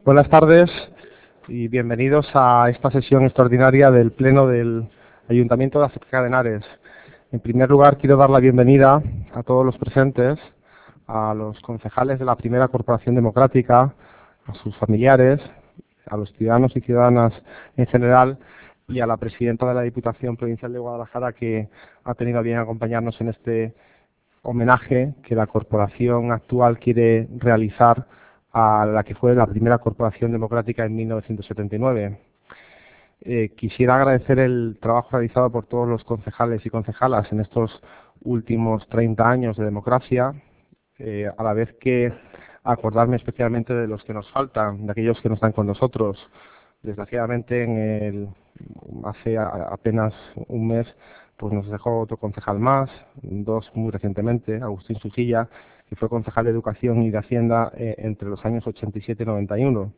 Buenas tardes y bienvenidos a esta sesión extraordinaria del Pleno del Ayuntamiento de Azuqueca de Henares. En primer lugar, quiero dar la bienvenida a todos los presentes, a los concejales de la primera Corporación Democrática, a sus familiares, a los ciudadanos y ciudadanas en general y a la presidenta de la Diputación Provincial de Guadalajara, que ha tenido a bien acompañarnos en este homenaje que la corporación actual quiere realizar a la que fue la primera corporación democrática en 1979. Quisiera agradecer el trabajo realizado por todos los concejales y concejalas en estos últimos 30 años de democracia, a la vez que acordarme especialmente de los que nos faltan, de aquellos que no están con nosotros. Desgraciadamente, hace apenas un mes, pues nos dejó otro concejal más, dos muy recientemente, Agustín Susilla, que fue concejal de Educación y de Hacienda entre los años 87 y 91.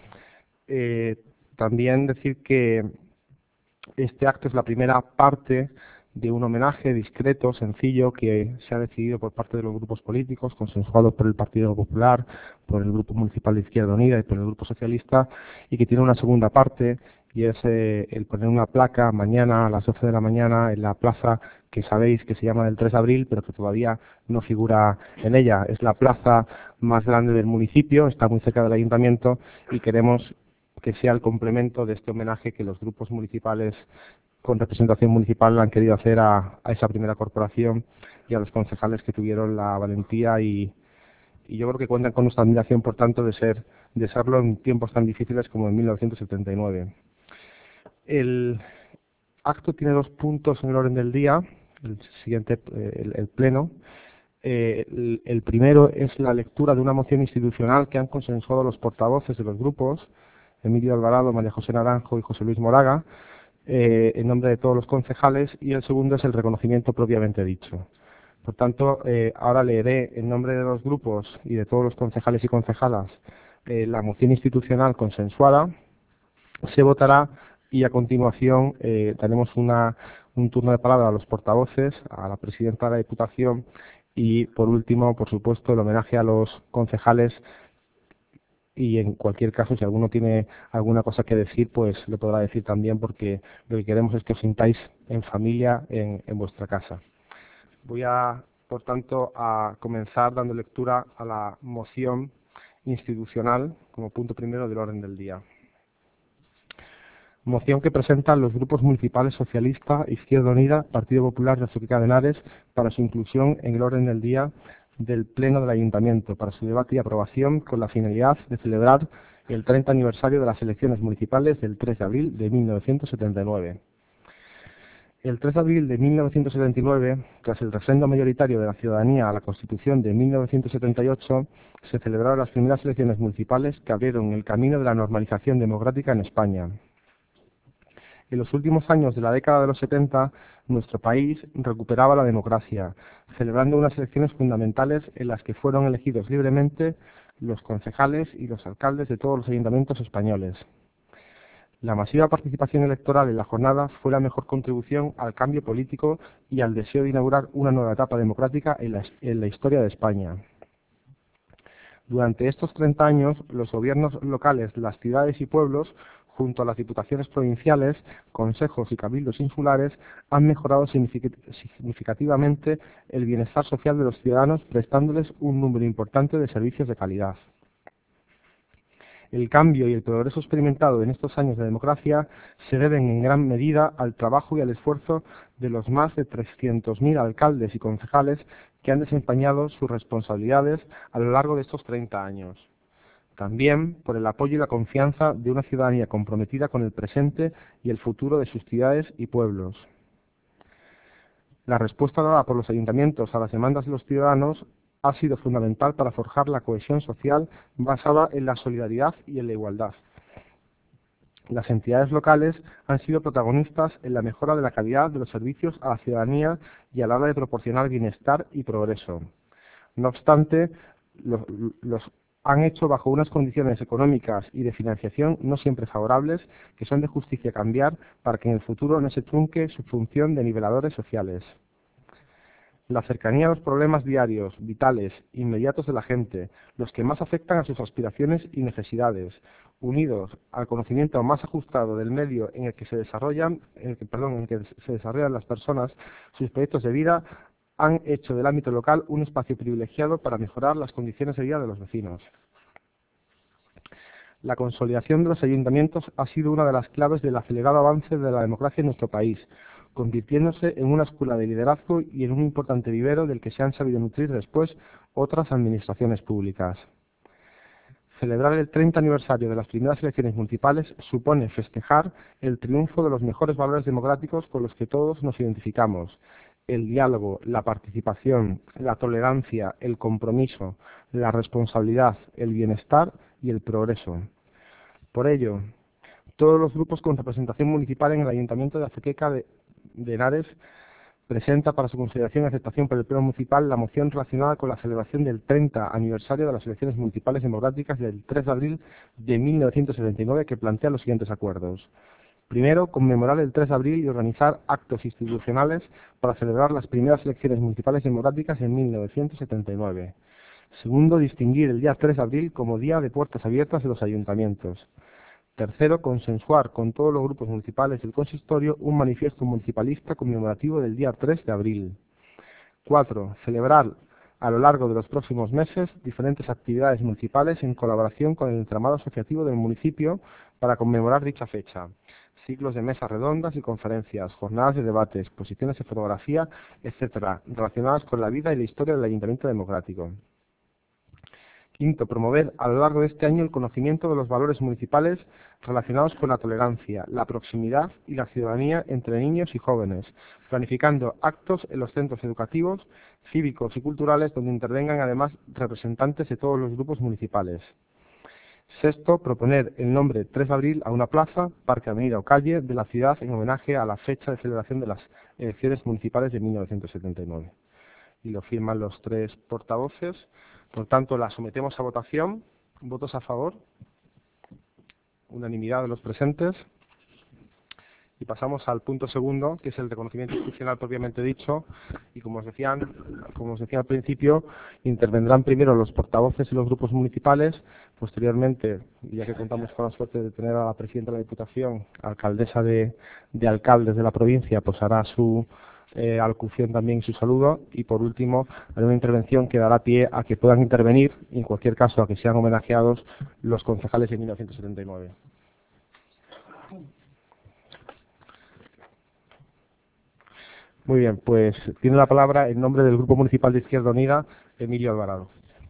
También decir que este acto es la primera parte de un homenaje discreto, sencillo, que se ha decidido por parte de los grupos políticos, consensuado por el Partido Popular, por el Grupo Municipal de Izquierda Unida y por el Grupo Socialista, y que tiene una segunda parte, y es el poner una placa mañana a las 12 de la mañana en la plaza que sabéis que se llama del 3 de abril, pero que todavía no figura en ella. Es la plaza más grande del municipio, está muy cerca del ayuntamiento, y queremos que sea el complemento de este homenaje que los grupos municipales con representación municipal han querido hacer a esa primera corporación y a los concejales que tuvieron la valentía y yo creo que cuentan con nuestra admiración, por tanto, de serlo en tiempos tan difíciles como en 1979. El acto tiene dos puntos en el orden del día, el siguiente, el pleno. El primero es la lectura de una moción institucional que han consensuado los portavoces de los grupos, Emilio Alvarado, María José Naranjo y José Luis Moraga, en nombre de todos los concejales, y el segundo es el reconocimiento propiamente dicho. Por tanto, ahora leeré en nombre de los grupos y de todos los concejales y concejalas la moción institucional consensuada, se votará y a continuación daremos un turno de palabra a los portavoces, a la presidenta de la Diputación y, por último, por supuesto, el homenaje a los concejales. Y en cualquier caso, si alguno tiene alguna cosa que decir, pues lo podrá decir también, porque lo que queremos es que os sintáis en familia en vuestra casa. Voy por tanto, a comenzar dando lectura a la moción institucional como punto primero del orden del día. Moción que presentan los grupos municipales Socialista, Izquierda Unida, Partido Popular de Azuqueca de Henares para su inclusión en el orden del día del Pleno del Ayuntamiento, para su debate y aprobación con la finalidad de celebrar el 30 aniversario de las elecciones municipales del 3 de abril de 1979. El 3 de abril de 1979, tras el refrendo mayoritario de la ciudadanía a la Constitución de 1978, se celebraron las primeras elecciones municipales que abrieron el camino de la normalización democrática en España. En los últimos años de la década de los 70, nuestro país recuperaba la democracia, celebrando unas elecciones fundamentales en las que fueron elegidos libremente los concejales y los alcaldes de todos los ayuntamientos españoles. La masiva participación electoral en la jornada fue la mejor contribución al cambio político y al deseo de inaugurar una nueva etapa democrática en la historia de España. Durante estos 30 años, los gobiernos locales, las ciudades y pueblos, junto a las diputaciones provinciales, consejos y cabildos insulares, han mejorado significativamente el bienestar social de los ciudadanos, prestándoles un número importante de servicios de calidad. El cambio y el progreso experimentado en estos años de democracia se deben en gran medida al trabajo y al esfuerzo de los más de 300.000 alcaldes y concejales que han desempeñado sus responsabilidades a lo largo de estos 30 años. También por el apoyo y la confianza de una ciudadanía comprometida con el presente y el futuro de sus ciudades y pueblos. La respuesta dada por los ayuntamientos a las demandas de los ciudadanos ha sido fundamental para forjar la cohesión social basada en la solidaridad y en la igualdad. Las entidades locales han sido protagonistas en la mejora de la calidad de los servicios a la ciudadanía y a la hora de proporcionar bienestar y progreso. No obstante, los han hecho bajo unas condiciones económicas y de financiación no siempre favorables, que son de justicia cambiar para que en el futuro no se trunque su función de niveladores sociales. La cercanía a los problemas diarios, vitales, inmediatos de la gente, los que más afectan a sus aspiraciones y necesidades, unidos al conocimiento más ajustado del medio en el que se desarrollan, las personas, sus proyectos de vida, han hecho del ámbito local un espacio privilegiado para mejorar las condiciones de vida de los vecinos. La consolidación de los ayuntamientos ha sido una de las claves del acelerado avance de la democracia en nuestro país, convirtiéndose en una escuela de liderazgo y en un importante vivero del que se han sabido nutrir después otras administraciones públicas. Celebrar el 30 aniversario de las primeras elecciones municipales supone festejar el triunfo de los mejores valores democráticos con los que todos nos identificamos: el diálogo, la participación, la tolerancia, el compromiso, la responsabilidad, el bienestar y el progreso. Por ello, todos los grupos con representación municipal en el Ayuntamiento de Azuqueca de Henares presenta para su consideración y aceptación por el Pleno Municipal la moción relacionada con la celebración del 30 aniversario de las elecciones municipales democráticas del 3 de abril de 1979, que plantea los siguientes acuerdos. Primero, conmemorar el 3 de abril y organizar actos institucionales para celebrar las primeras elecciones municipales democráticas en 1979. Segundo, distinguir el día 3 de abril como Día de Puertas Abiertas de los ayuntamientos. Tercero, consensuar con todos los grupos municipales del consistorio un manifiesto municipalista conmemorativo del día 3 de abril. 4. Celebrar a lo largo de los próximos meses diferentes actividades municipales en colaboración con el entramado asociativo del municipio para conmemorar dicha fecha. Ciclos de mesas redondas y conferencias, jornadas de debate, exposiciones de fotografía, etc., relacionadas con la vida y la historia del Ayuntamiento Democrático. Quinto, promover a lo largo de este año el conocimiento de los valores municipales relacionados con la tolerancia, la proximidad y la ciudadanía entre niños y jóvenes, planificando actos en los centros educativos, cívicos y culturales donde intervengan además representantes de todos los grupos municipales. Sexto, proponer el nombre 3 de abril a una plaza, parque, avenida o calle de la ciudad en homenaje a la fecha de celebración de las elecciones municipales de 1979. Y lo firman los tres portavoces. Por tanto, la sometemos a votación. ¿Votos a favor? Unanimidad de los presentes. Y pasamos al punto segundo, que es el reconocimiento institucional propiamente dicho. Y como os decía al principio, intervendrán primero los portavoces y los grupos municipales. Posteriormente, ya que contamos con la suerte de tener a la presidenta de la Diputación, alcaldesa de alcaldes de la provincia, pues hará su alocución también, su saludo, y por último haré una intervención que dará pie a que puedan intervenir, y en cualquier caso a que sean homenajeados los concejales de 1979. Muy bien, pues tiene la palabra en nombre del Grupo Municipal de Izquierda Unida, Emilio Alvarado.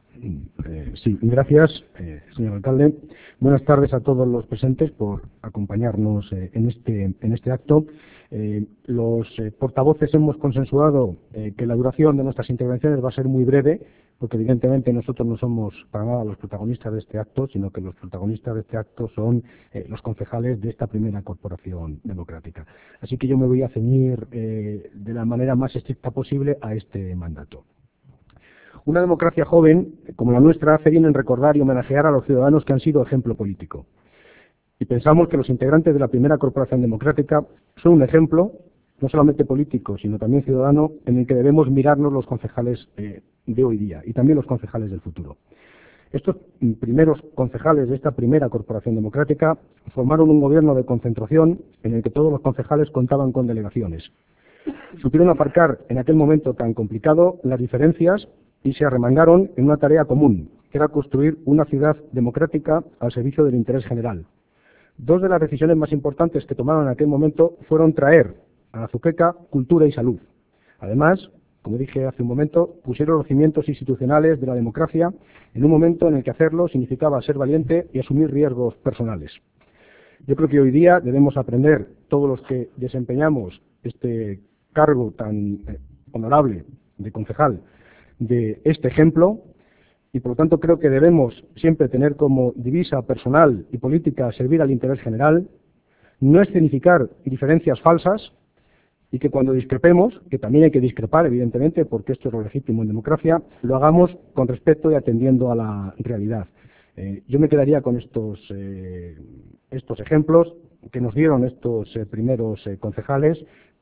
Sí, gracias, señor alcalde. Buenas tardes a todos los presentes por acompañarnos en este acto. Los portavoces hemos consensuado que la duración de nuestras intervenciones va a ser muy breve, porque evidentemente nosotros no somos para nada los protagonistas de este acto, sino que los protagonistas de este acto son los concejales de esta primera corporación democrática. Así que yo me voy a ceñir de la manera más estricta posible a este mandato. Una democracia joven, como la nuestra, hace bien en recordar y homenajear a los ciudadanos que han sido ejemplo político. Y pensamos que los integrantes de la primera corporación democrática son un ejemplo, no solamente político, sino también ciudadano, en el que debemos mirarnos los concejales de hoy día y también los concejales del futuro. Estos primeros concejales de esta primera corporación democrática formaron un gobierno de concentración en el que todos los concejales contaban con delegaciones. Supieron aparcar en aquel momento tan complicado las diferencias y se arremangaron en una tarea común, que era construir una ciudad democrática al servicio del interés general. Dos de las decisiones más importantes que tomaron en aquel momento fueron traer a Azuqueca cultura y salud. Además, como dije hace un momento, pusieron los cimientos institucionales de la democracia en un momento en el que hacerlo significaba ser valiente y asumir riesgos personales. Yo creo que hoy día debemos aprender, todos los que desempeñamos este cargo tan honorable de concejal, de este ejemplo, y por lo tanto creo que debemos siempre tener como divisa personal y política servir al interés general, no escenificar diferencias falsas, y que cuando discrepemos, que también hay que discrepar evidentemente porque esto es lo legítimo en democracia, lo hagamos con respeto y atendiendo a la realidad. Yo me quedaría con estos ejemplos que nos dieron estos primeros concejales,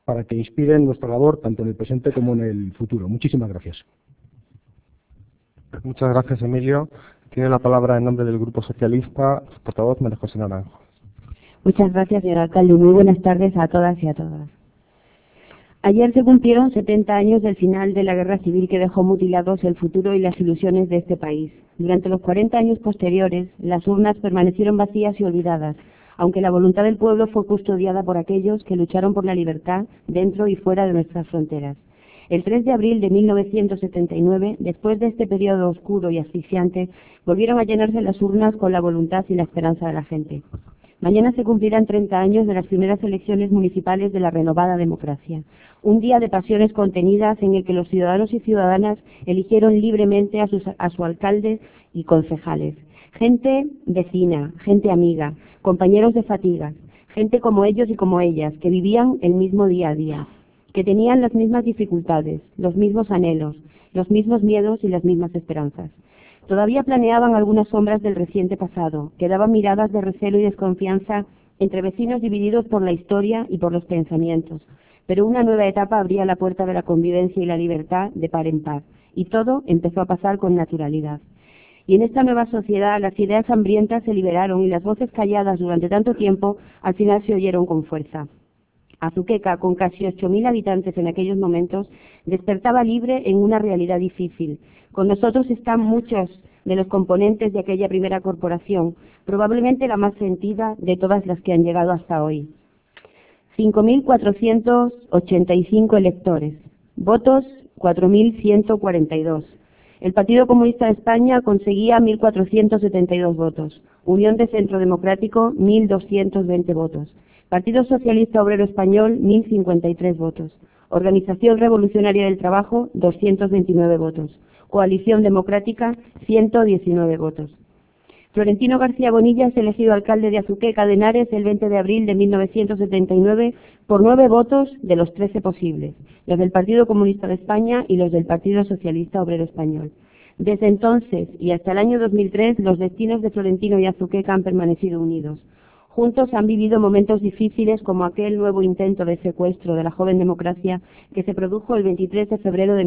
para que inspiren nuestra labor tanto en el presente como en el futuro. Muchísimas gracias. Muchas gracias, Emilio. Tiene la palabra en nombre del Grupo Socialista, su portavoz, María José Naranjo. Muchas gracias, señor alcalde. Muy buenas tardes a todas y a todos. Ayer se cumplieron 70 años del final de la guerra civil que dejó mutilados el futuro y las ilusiones de este país. Durante los 40 años posteriores, las urnas permanecieron vacías y olvidadas, aunque la voluntad del pueblo fue custodiada por aquellos que lucharon por la libertad dentro y fuera de nuestras fronteras. El 3 de abril de 1979, después de este periodo oscuro y asfixiante, volvieron a llenarse las urnas con la voluntad y la esperanza de la gente. Mañana se cumplirán 30 años de las primeras elecciones municipales de la renovada democracia. Un día de pasiones contenidas en el que los ciudadanos y ciudadanas eligieron libremente a su alcalde y concejales. Gente vecina, gente amiga, compañeros de fatigas, gente como ellos y como ellas, que vivían el mismo día a día, que tenían las mismas dificultades, los mismos anhelos, los mismos miedos y las mismas esperanzas. Todavía planeaban algunas sombras del reciente pasado, que daban miradas de recelo y desconfianza entre vecinos divididos por la historia y por los pensamientos. Pero una nueva etapa abría la puerta de la convivencia y la libertad de par en par, y todo empezó a pasar con naturalidad. Y en esta nueva sociedad las ideas hambrientas se liberaron y las voces calladas durante tanto tiempo al final se oyeron con fuerza. Azuqueca, con casi 8.000 habitantes en aquellos momentos, despertaba libre en una realidad difícil. Con nosotros están muchos de los componentes de aquella primera corporación, probablemente la más sentida de todas las que han llegado hasta hoy. 5.485 electores, votos 4.142. El Partido Comunista de España conseguía 1.472 votos, Unión de Centro Democrático 1.220 votos. Partido Socialista Obrero Español, 1.053 votos. Organización Revolucionaria del Trabajo, 229 votos. Coalición Democrática, 119 votos. Florentino García Bonilla es elegido alcalde de Azuqueca de Henares el 20 de abril de 1979 por 9 votos de los 13 posibles, los del Partido Comunista de España y los del Partido Socialista Obrero Español. Desde entonces y hasta el año 2003, los destinos de Florentino y Azuqueca han permanecido unidos. Juntos han vivido momentos difíciles como aquel nuevo intento de secuestro de la joven democracia que se produjo el 23 de febrero de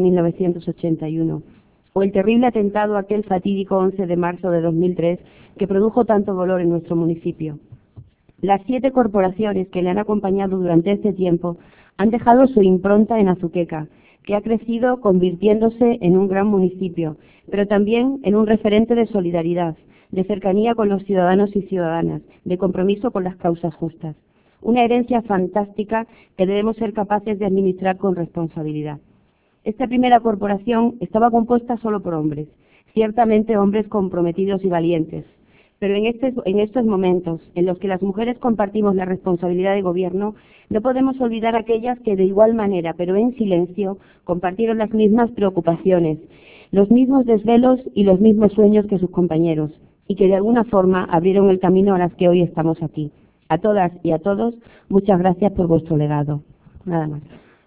1981, o el terrible atentado aquel fatídico 11 de marzo de 2003 que produjo tanto dolor en nuestro municipio. Las 7 corporaciones que le han acompañado durante este tiempo han dejado su impronta en Azuqueca, que ha crecido convirtiéndose en un gran municipio, pero también en un referente de solidaridad, de cercanía con los ciudadanos y ciudadanas, de compromiso con las causas justas. Una herencia fantástica que debemos ser capaces de administrar con responsabilidad. Esta primera corporación estaba compuesta solo por hombres, ciertamente hombres comprometidos y valientes, pero en estos momentos en los que las mujeres compartimos la responsabilidad de gobierno, no podemos olvidar aquellas que de igual manera, pero en silencio, compartieron las mismas preocupaciones, los mismos desvelos y los mismos sueños que sus compañeros, y que de alguna forma abrieron el camino a las que hoy estamos aquí. A todas y a todos, muchas gracias por vuestro legado. Nada más.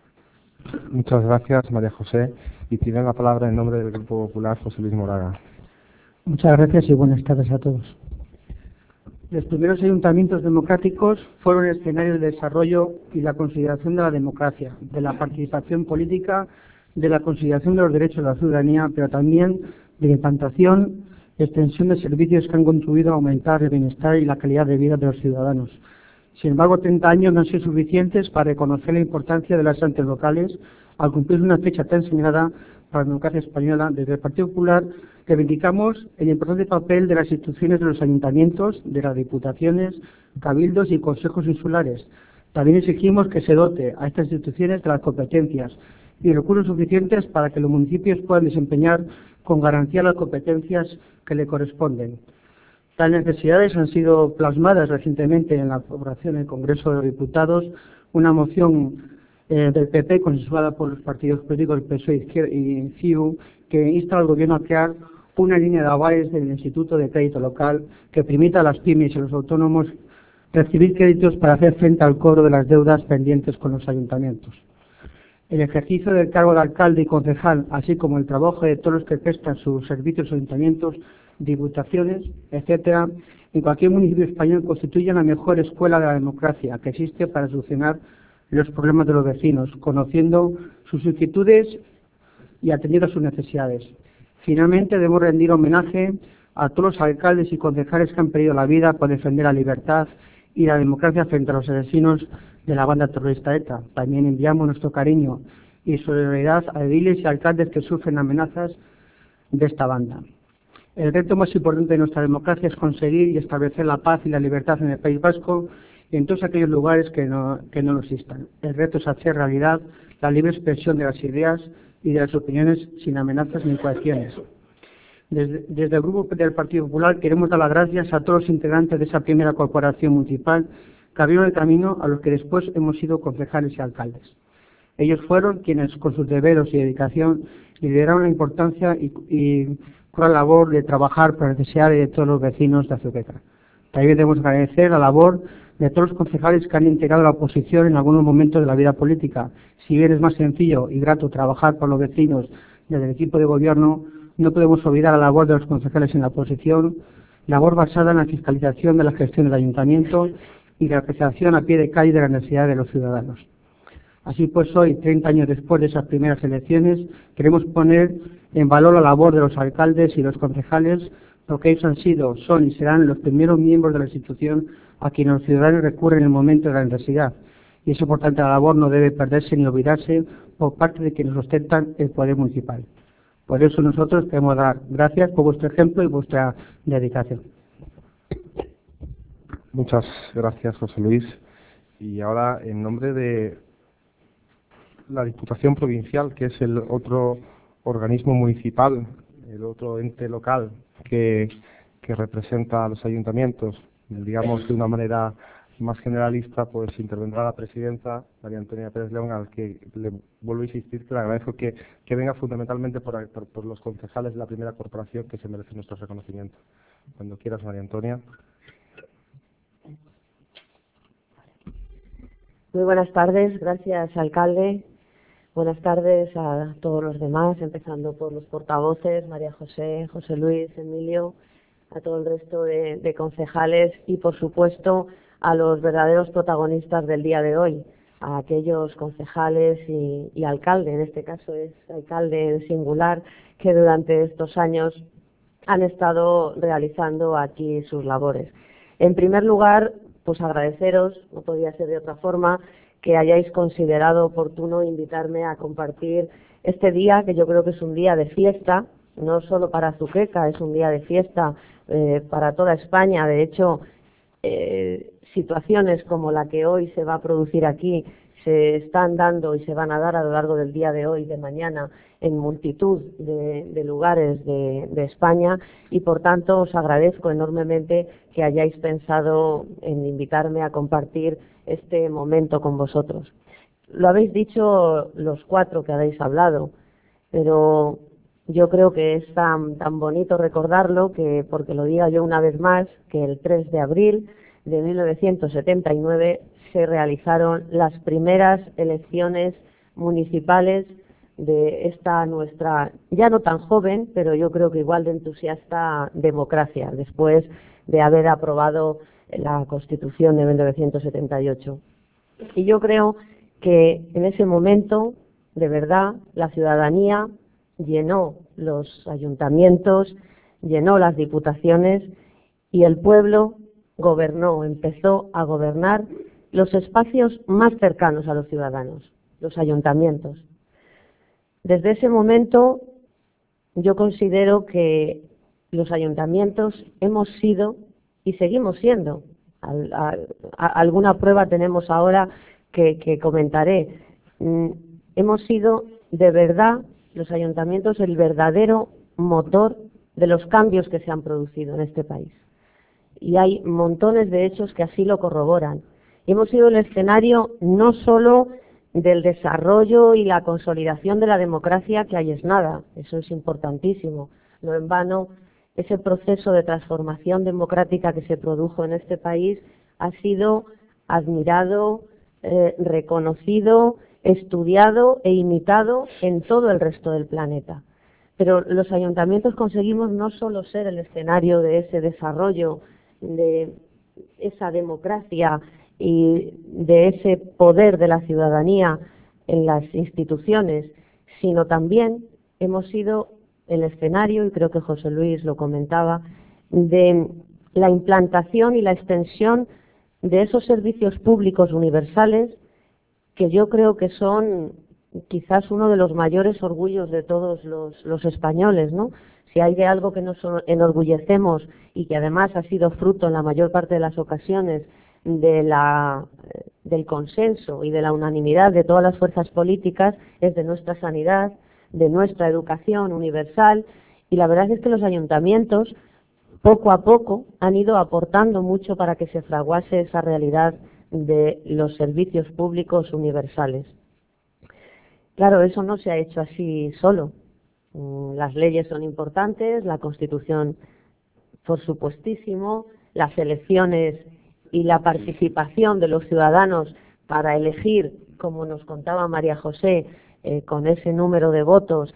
Muchas gracias, María José. Y tiene la palabra en nombre del Grupo Popular, José Luis Moraga. Muchas gracias y buenas tardes a todos. Los primeros ayuntamientos democráticos fueron escenarios de desarrollo y la consolidación de la democracia, de la participación política, de la consolidación de los derechos de la ciudadanía, pero también de la implantación y extensión de servicios que han contribuido a aumentar el bienestar y la calidad de vida de los ciudadanos. Sin embargo, 30 años no han sido suficientes para reconocer la importancia de las entes locales al cumplir una fecha tan señalada para la democracia española. Desde el Partido Popular reivindicamos el importante papel de las instituciones de los ayuntamientos, de las diputaciones, cabildos y consejos insulares. También exigimos que se dote a estas instituciones de las competencias y recursos suficientes para que los municipios puedan desempeñar con garantía las competencias que le corresponden. Tales necesidades han sido plasmadas recientemente en la aprobación del Congreso de los Diputados, una moción del PP consensuada por los partidos políticos del PSOE y CiU, que insta al Gobierno a crear una línea de avales del Instituto de Crédito Local que permita a las pymes y a los autónomos recibir créditos para hacer frente al cobro de las deudas pendientes con los ayuntamientos. El ejercicio del cargo de alcalde y concejal, así como el trabajo de todos los que prestan sus servicios a ayuntamientos, diputaciones, etcétera, en cualquier municipio español constituye la mejor escuela de la democracia que existe para solucionar los problemas de los vecinos, conociendo sus inquietudes y atendiendo a sus necesidades. Finalmente, debemos rendir homenaje a todos los alcaldes y concejales que han perdido la vida por defender la libertad y la democracia frente a los asesinos de la banda terrorista ETA. También enviamos nuestro cariño y solidaridad a ediles y alcaldes que sufren amenazas de esta banda. El reto más importante de nuestra democracia es conseguir y establecer la paz y la libertad en el País Vasco y en todos aquellos lugares que no lo existan. El reto es hacer realidad la libre expresión de las ideas y de las opiniones sin amenazas ni coacciones. Desde el Grupo del Partido Popular queremos dar las gracias a todos los integrantes de esa primera corporación municipal que abrieron el camino a los que después hemos sido concejales y alcaldes. Ellos fueron quienes, con sus deberes y dedicación, lideraron la importancia y con la labor de trabajar por las necesidades de todos los vecinos de Azuqueca. También debemos agradecer la labor de todos los concejales que han integrado la oposición en algunos momentos de la vida política. Si bien es más sencillo y grato trabajar por los vecinos desde el equipo de gobierno, no podemos olvidar la labor de los concejales en la oposición, labor basada en la fiscalización de la gestión del ayuntamiento y la apreciación a pie de calle de las necesidades de los ciudadanos. Así pues, hoy, 30 años después de esas primeras elecciones, queremos poner en valor la labor de los alcaldes y los concejales, porque ellos han sido, son y serán los primeros miembros de la institución a quienes los ciudadanos recurren en el momento de la necesidad. Y esa importante labor no debe perderse ni olvidarse por parte de quienes ostentan el poder municipal. Por eso nosotros queremos dar gracias por vuestro ejemplo y vuestra dedicación. Muchas gracias, José Luis. Y ahora, en nombre de la Diputación Provincial, que es el otro organismo municipal, el otro ente local que representa a los ayuntamientos, digamos de una manera más generalista, pues intervendrá la presidenta, María Antonia Pérez León, al que le vuelvo a insistir que le agradezco que venga fundamentalmente por los concejales de la primera corporación que se merecen nuestro reconocimiento. Cuando quieras, María Antonia. Muy buenas tardes, gracias, alcalde. Buenas tardes a todos los demás, empezando por los portavoces, María José, José Luis, Emilio, a todo el resto de concejales y, por supuesto, a los verdaderos protagonistas del día de hoy, a aquellos concejales y alcalde, en este caso es alcalde en singular, que durante estos años han estado realizando aquí sus labores. En primer lugar, pues agradeceros, no podía ser de otra forma, que hayáis considerado oportuno invitarme a compartir este día, que yo creo que es un día de fiesta, no solo para Azuqueca, es un día de fiesta para toda España. De hecho, situaciones como la que hoy se va a producir aquí se están dando y se van a dar a lo largo del día de hoy, de mañana, en multitud de lugares de España, y por tanto os agradezco enormemente que hayáis pensado en invitarme a compartir este momento con vosotros. Lo habéis dicho los cuatro que habéis hablado, pero yo creo que es tan bonito recordarlo, que porque lo diga yo una vez más, que el 3 de abril de 1979 se realizaron las primeras elecciones municipales de esta nuestra, ya no tan joven, pero yo creo que igual de entusiasta democracia, después de haber aprobado la Constitución de 1978. Y yo creo que en ese momento, de verdad, la ciudadanía llenó los ayuntamientos, llenó las diputaciones y el pueblo gobernó, empezó a gobernar los espacios más cercanos a los ciudadanos, los ayuntamientos. Desde ese momento yo considero que los ayuntamientos hemos sido y seguimos siendo, alguna prueba tenemos ahora que comentaré, hemos sido de verdad los ayuntamientos el verdadero motor de los cambios que se han producido en este país. Y hay montones de hechos que así lo corroboran. Hemos sido el escenario no solo del desarrollo y la consolidación de la democracia, que ahí es nada, eso es importantísimo. No en vano, ese proceso de transformación democrática que se produjo en este país ha sido admirado, reconocido, estudiado e imitado en todo el resto del planeta. Pero los ayuntamientos conseguimos no solo ser el escenario de ese desarrollo, de esa democracia y de ese poder de la ciudadanía en las instituciones, sino también hemos sido el escenario, y creo que José Luis lo comentaba, de la implantación y la extensión de esos servicios públicos universales que yo creo que son quizás uno de los mayores orgullos de todos los españoles, ¿no? Si hay de algo que nos enorgullecemos y que además ha sido fruto en la mayor parte de las ocasiones del consenso y de la unanimidad de todas las fuerzas políticas, es de nuestra sanidad, de nuestra educación universal, y la verdad es que los ayuntamientos poco a poco han ido aportando mucho para que se fraguase esa realidad de los servicios públicos universales. Claro, eso no se ha hecho así solo. Las leyes son importantes, la Constitución, por supuestísimo, las elecciones y la participación de los ciudadanos para elegir, como nos contaba María José, con ese número de votos,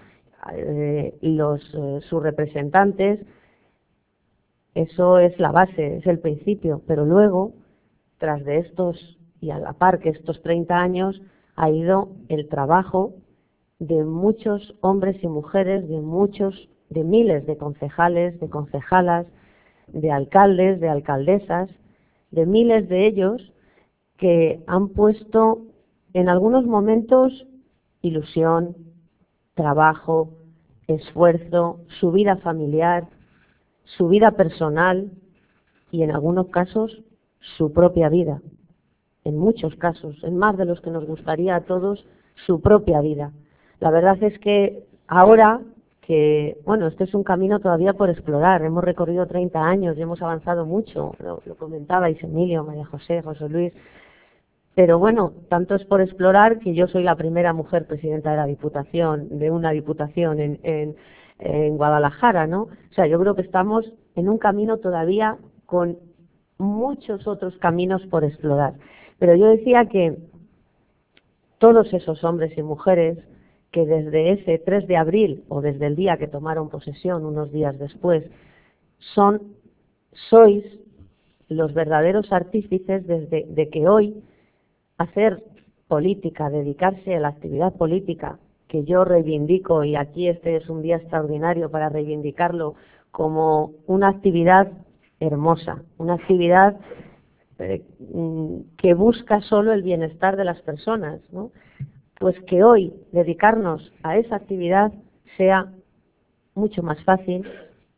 sus representantes. Eso es la base, es el principio, pero luego, tras de estos, y a la par que estos 30 años, ha ido el trabajo de muchos hombres y mujeres, de miles de concejales, de concejalas, de alcaldes, de alcaldesas, de miles de ellos que han puesto en algunos momentos ilusión, trabajo, esfuerzo, su vida familiar, su vida personal y en algunos casos su propia vida. En muchos casos, en más de los que nos gustaría a todos, su propia vida. La verdad es que ahora que, bueno, este es un camino todavía por explorar, hemos recorrido 30 años y hemos avanzado mucho, lo comentabais Emilio, María José, José Luis, pero bueno, tanto es por explorar que yo soy la primera mujer presidenta de la Diputación, de una Diputación en Guadalajara, ¿no? O sea, yo creo que estamos en un camino todavía con muchos otros caminos por explorar. Pero yo decía que todos esos hombres y mujeres que desde ese 3 de abril o desde el día que tomaron posesión, unos días después, sois los verdaderos artífices de que hoy hacer política, dedicarse a la actividad política, que yo reivindico, y aquí este es un día extraordinario para reivindicarlo como una actividad hermosa, una actividad que busca solo el bienestar de las personas, ¿no? Pues que hoy dedicarnos a esa actividad sea mucho más fácil,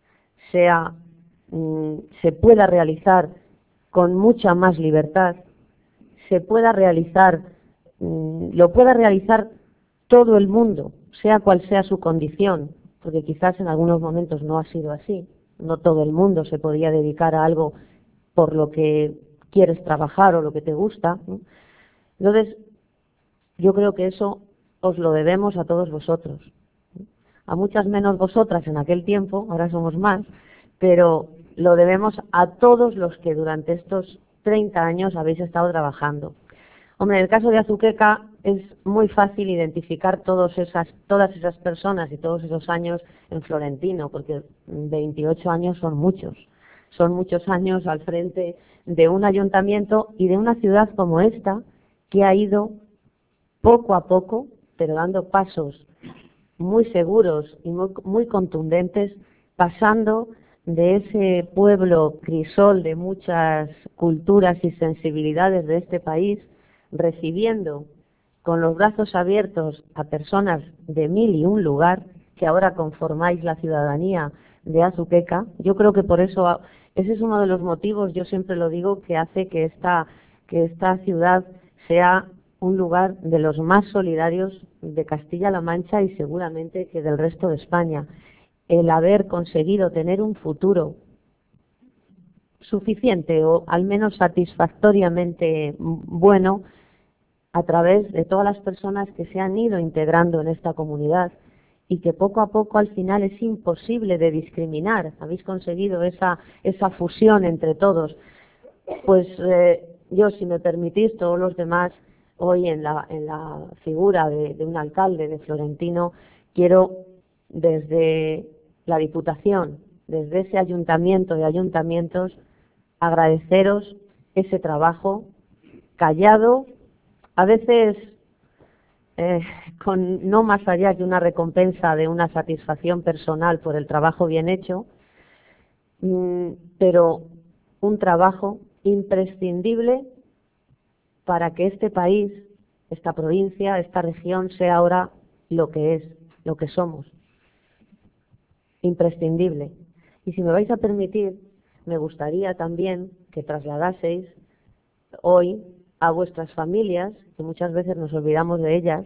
se pueda realizar con mucha más libertad, se pueda realizar, lo pueda realizar todo el mundo, sea cual sea su condición, porque quizás en algunos momentos no ha sido así, no todo el mundo se podía dedicar a algo por lo que quieres trabajar o lo que te gusta, ¿no? Entonces, yo creo que eso os lo debemos a todos vosotros, a muchas menos vosotras en aquel tiempo, ahora somos más, pero lo debemos a todos los que durante estos 30 años habéis estado trabajando. Hombre, en el caso de Azuqueca es muy fácil identificar todas esas personas y todos esos años en Florentino, porque 28 años son muchos años al frente de un ayuntamiento y de una ciudad como esta, que ha ido poco a poco, pero dando pasos muy seguros y muy contundentes, pasando de ese pueblo crisol de muchas culturas y sensibilidades de este país, recibiendo con los brazos abiertos a personas de 1001 lugar, que ahora conformáis la ciudadanía de Azuqueca. Yo creo que por eso, ese es uno de los motivos, yo siempre lo digo, que hace que esta ciudad sea un lugar de los más solidarios de Castilla-La Mancha y seguramente que del resto de España. El haber conseguido tener un futuro suficiente o al menos satisfactoriamente bueno a través de todas las personas que se han ido integrando en esta comunidad y que poco a poco al final es imposible de discriminar. Habéis conseguido esa fusión entre todos. Pues yo, si me permitís, todos los demás, hoy en la figura de un alcalde de Florentino, quiero desde la Diputación, desde ese ayuntamiento de ayuntamientos, agradeceros ese trabajo callado, a veces con no más allá que una recompensa de una satisfacción personal por el trabajo bien hecho, pero un trabajo imprescindible para que este país, esta provincia, esta región sea ahora lo que es, lo que somos. Imprescindible. Y si me vais a permitir, me gustaría también que trasladaseis hoy a vuestras familias, que muchas veces nos olvidamos de ellas,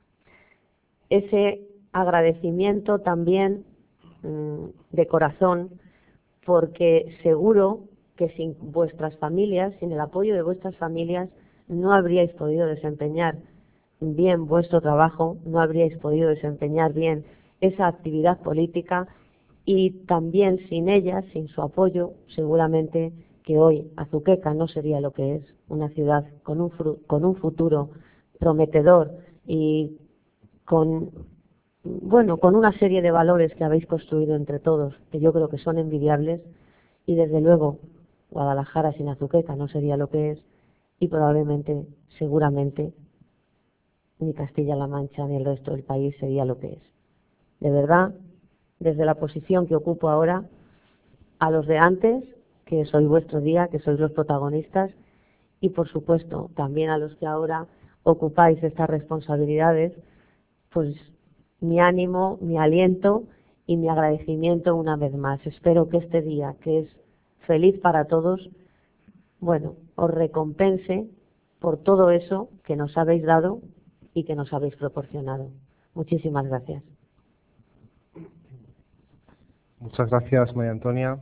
ese agradecimiento también de corazón, porque seguro que sin vuestras familias, sin el apoyo de vuestras familias, no habríais podido desempeñar bien vuestro trabajo, no habríais podido desempeñar bien esa actividad política, y también sin ellas, sin su apoyo, seguramente que hoy Azuqueca no sería lo que es, una ciudad con un futuro prometedor y con una serie de valores que habéis construido entre todos, que yo creo que son envidiables, y desde luego Guadalajara sin Azuqueca no sería lo que es, y probablemente, seguramente, ni Castilla-La Mancha ni el resto del país sería lo que es. De verdad, desde la posición que ocupo ahora, a los de antes, que sois vuestro día, que sois los protagonistas, y por supuesto también a los que ahora ocupáis estas responsabilidades, pues mi ánimo, mi aliento y mi agradecimiento una vez más. Espero que este día, que es feliz para todos, os recompense por todo eso que nos habéis dado y que nos habéis proporcionado. Muchísimas gracias. Muchas gracias, María Antonia.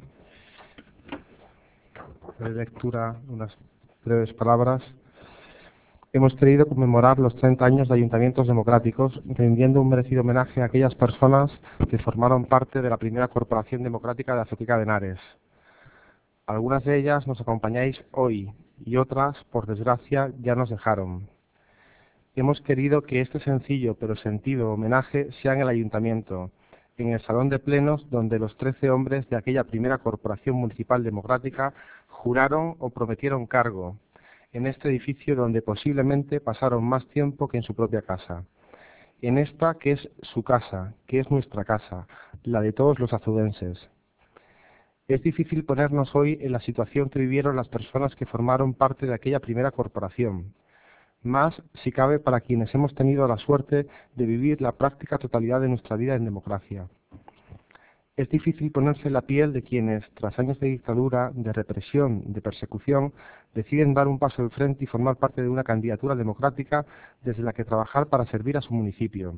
De lectura, unas breves palabras. Hemos querido conmemorar los 30 años de Ayuntamientos Democráticos, rindiendo un merecido homenaje a aquellas personas que formaron parte de la primera corporación democrática de Azuqueca de Henares. Algunas de ellas nos acompañáis hoy y otras, por desgracia, ya nos dejaron. Hemos querido que este sencillo pero sentido homenaje sea en el Ayuntamiento, en el Salón de Plenos, donde los 13 hombres de aquella primera corporación municipal democrática juraron o prometieron cargo, en este edificio donde posiblemente pasaron más tiempo que en su propia casa. En esta que es su casa, que es nuestra casa, la de todos los azudenses. Es difícil ponernos hoy en la situación que vivieron las personas que formaron parte de aquella primera corporación, más si cabe para quienes hemos tenido la suerte de vivir la práctica totalidad de nuestra vida en democracia. Es difícil ponerse en la piel de quienes, tras años de dictadura, de represión, de persecución, deciden dar un paso al frente y formar parte de una candidatura democrática desde la que trabajar para servir a su municipio.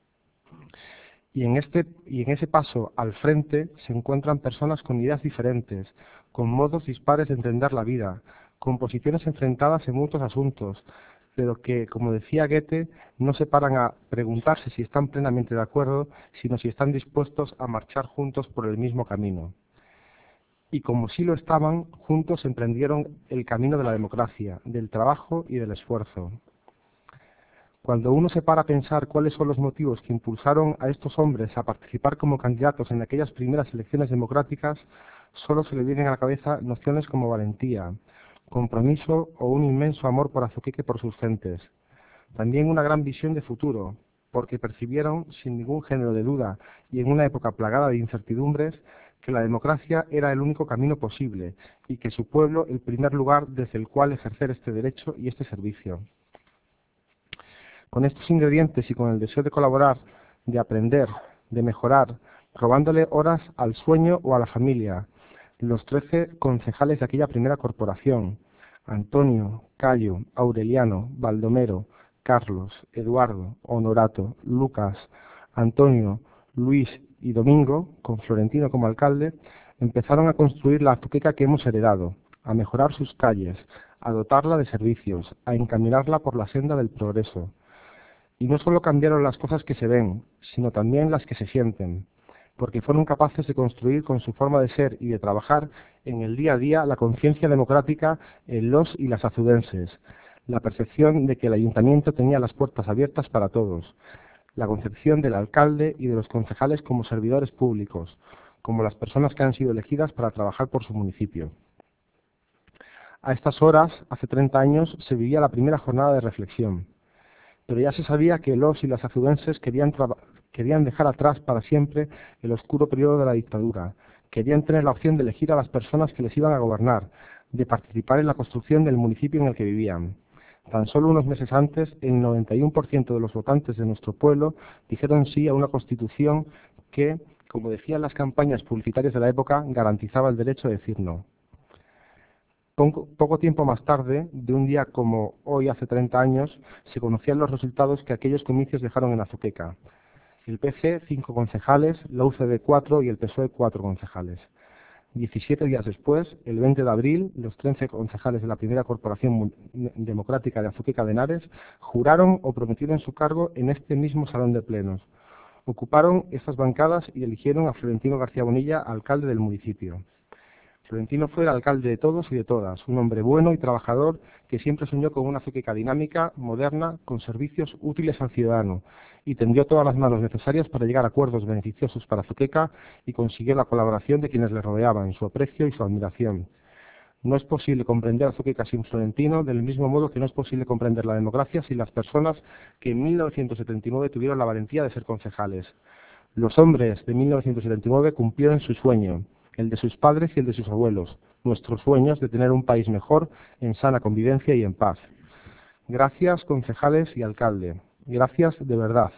Y en ese paso al frente se encuentran personas con ideas diferentes, con modos dispares de entender la vida, con posiciones enfrentadas en muchos asuntos, pero que, como decía Goethe, no se paran a preguntarse si están plenamente de acuerdo, sino si están dispuestos a marchar juntos por el mismo camino. Y como sí lo estaban, juntos emprendieron el camino de la democracia, del trabajo y del esfuerzo. Cuando uno se para a pensar cuáles son los motivos que impulsaron a estos hombres a participar como candidatos en aquellas primeras elecciones democráticas, solo se le vienen a la cabeza nociones como valentía, compromiso o un inmenso amor por Azuqueca y por sus gentes. También una gran visión de futuro, porque percibieron, sin ningún género de duda y en una época plagada de incertidumbres, que la democracia era el único camino posible y que su pueblo el primer lugar desde el cual ejercer este derecho y este servicio. Con estos ingredientes y con el deseo de colaborar, de aprender, de mejorar, robándole horas al sueño o a la familia, los 13 concejales de aquella primera corporación, Antonio, Cayo, Aureliano, Baldomero, Carlos, Eduardo, Honorato, Lucas, Antonio, Luis y Domingo, con Florentino como alcalde, empezaron a construir la Azuqueca que hemos heredado, a mejorar sus calles, a dotarla de servicios, a encaminarla por la senda del progreso. Y no solo cambiaron las cosas que se ven, sino también las que se sienten, porque fueron capaces de construir con su forma de ser y de trabajar en el día a día la conciencia democrática en los y las azudenses, la percepción de que el ayuntamiento tenía las puertas abiertas para todos, la concepción del alcalde y de los concejales como servidores públicos, como las personas que han sido elegidas para trabajar por su municipio. A estas horas, hace 30 años, se vivía la primera jornada de reflexión, pero ya se sabía que los y las azudenses querían dejar atrás para siempre el oscuro periodo de la dictadura, querían tener la opción de elegir a las personas que les iban a gobernar, de participar en la construcción del municipio en el que vivían. Tan solo unos meses antes, el 91% de los votantes de nuestro pueblo dijeron sí a una constitución que, como decían las campañas publicitarias de la época, garantizaba el derecho a decir no. Poco tiempo más tarde, de un día como hoy hace 30 años, se conocían los resultados que aquellos comicios dejaron en Azuqueca. El PC, 5 concejales, la UCD 4 y el PSOE 4 concejales. 17 días después, el 20 de abril, los 13 concejales de la primera Corporación Democrática de Azuqueca de Henares juraron o prometieron su cargo en este mismo salón de plenos. Ocuparon estas bancadas y eligieron a Florentino García Bonilla, alcalde del municipio. Florentino fue el alcalde de todos y de todas, un hombre bueno y trabajador que siempre soñó con una Azuqueca dinámica, moderna, con servicios útiles al ciudadano, y tendió todas las manos necesarias para llegar a acuerdos beneficiosos para Azuqueca y consiguió la colaboración de quienes le rodeaban, su aprecio y su admiración. No es posible comprender Azuqueca sin Florentino, del mismo modo que no es posible comprender la democracia sin las personas que en 1979 tuvieron la valentía de ser concejales. Los hombres de 1979 cumplieron su sueño, el de sus padres y el de sus abuelos, nuestros sueños de tener un país mejor, en sana convivencia y en paz. Gracias, concejales y alcalde. Gracias de verdad.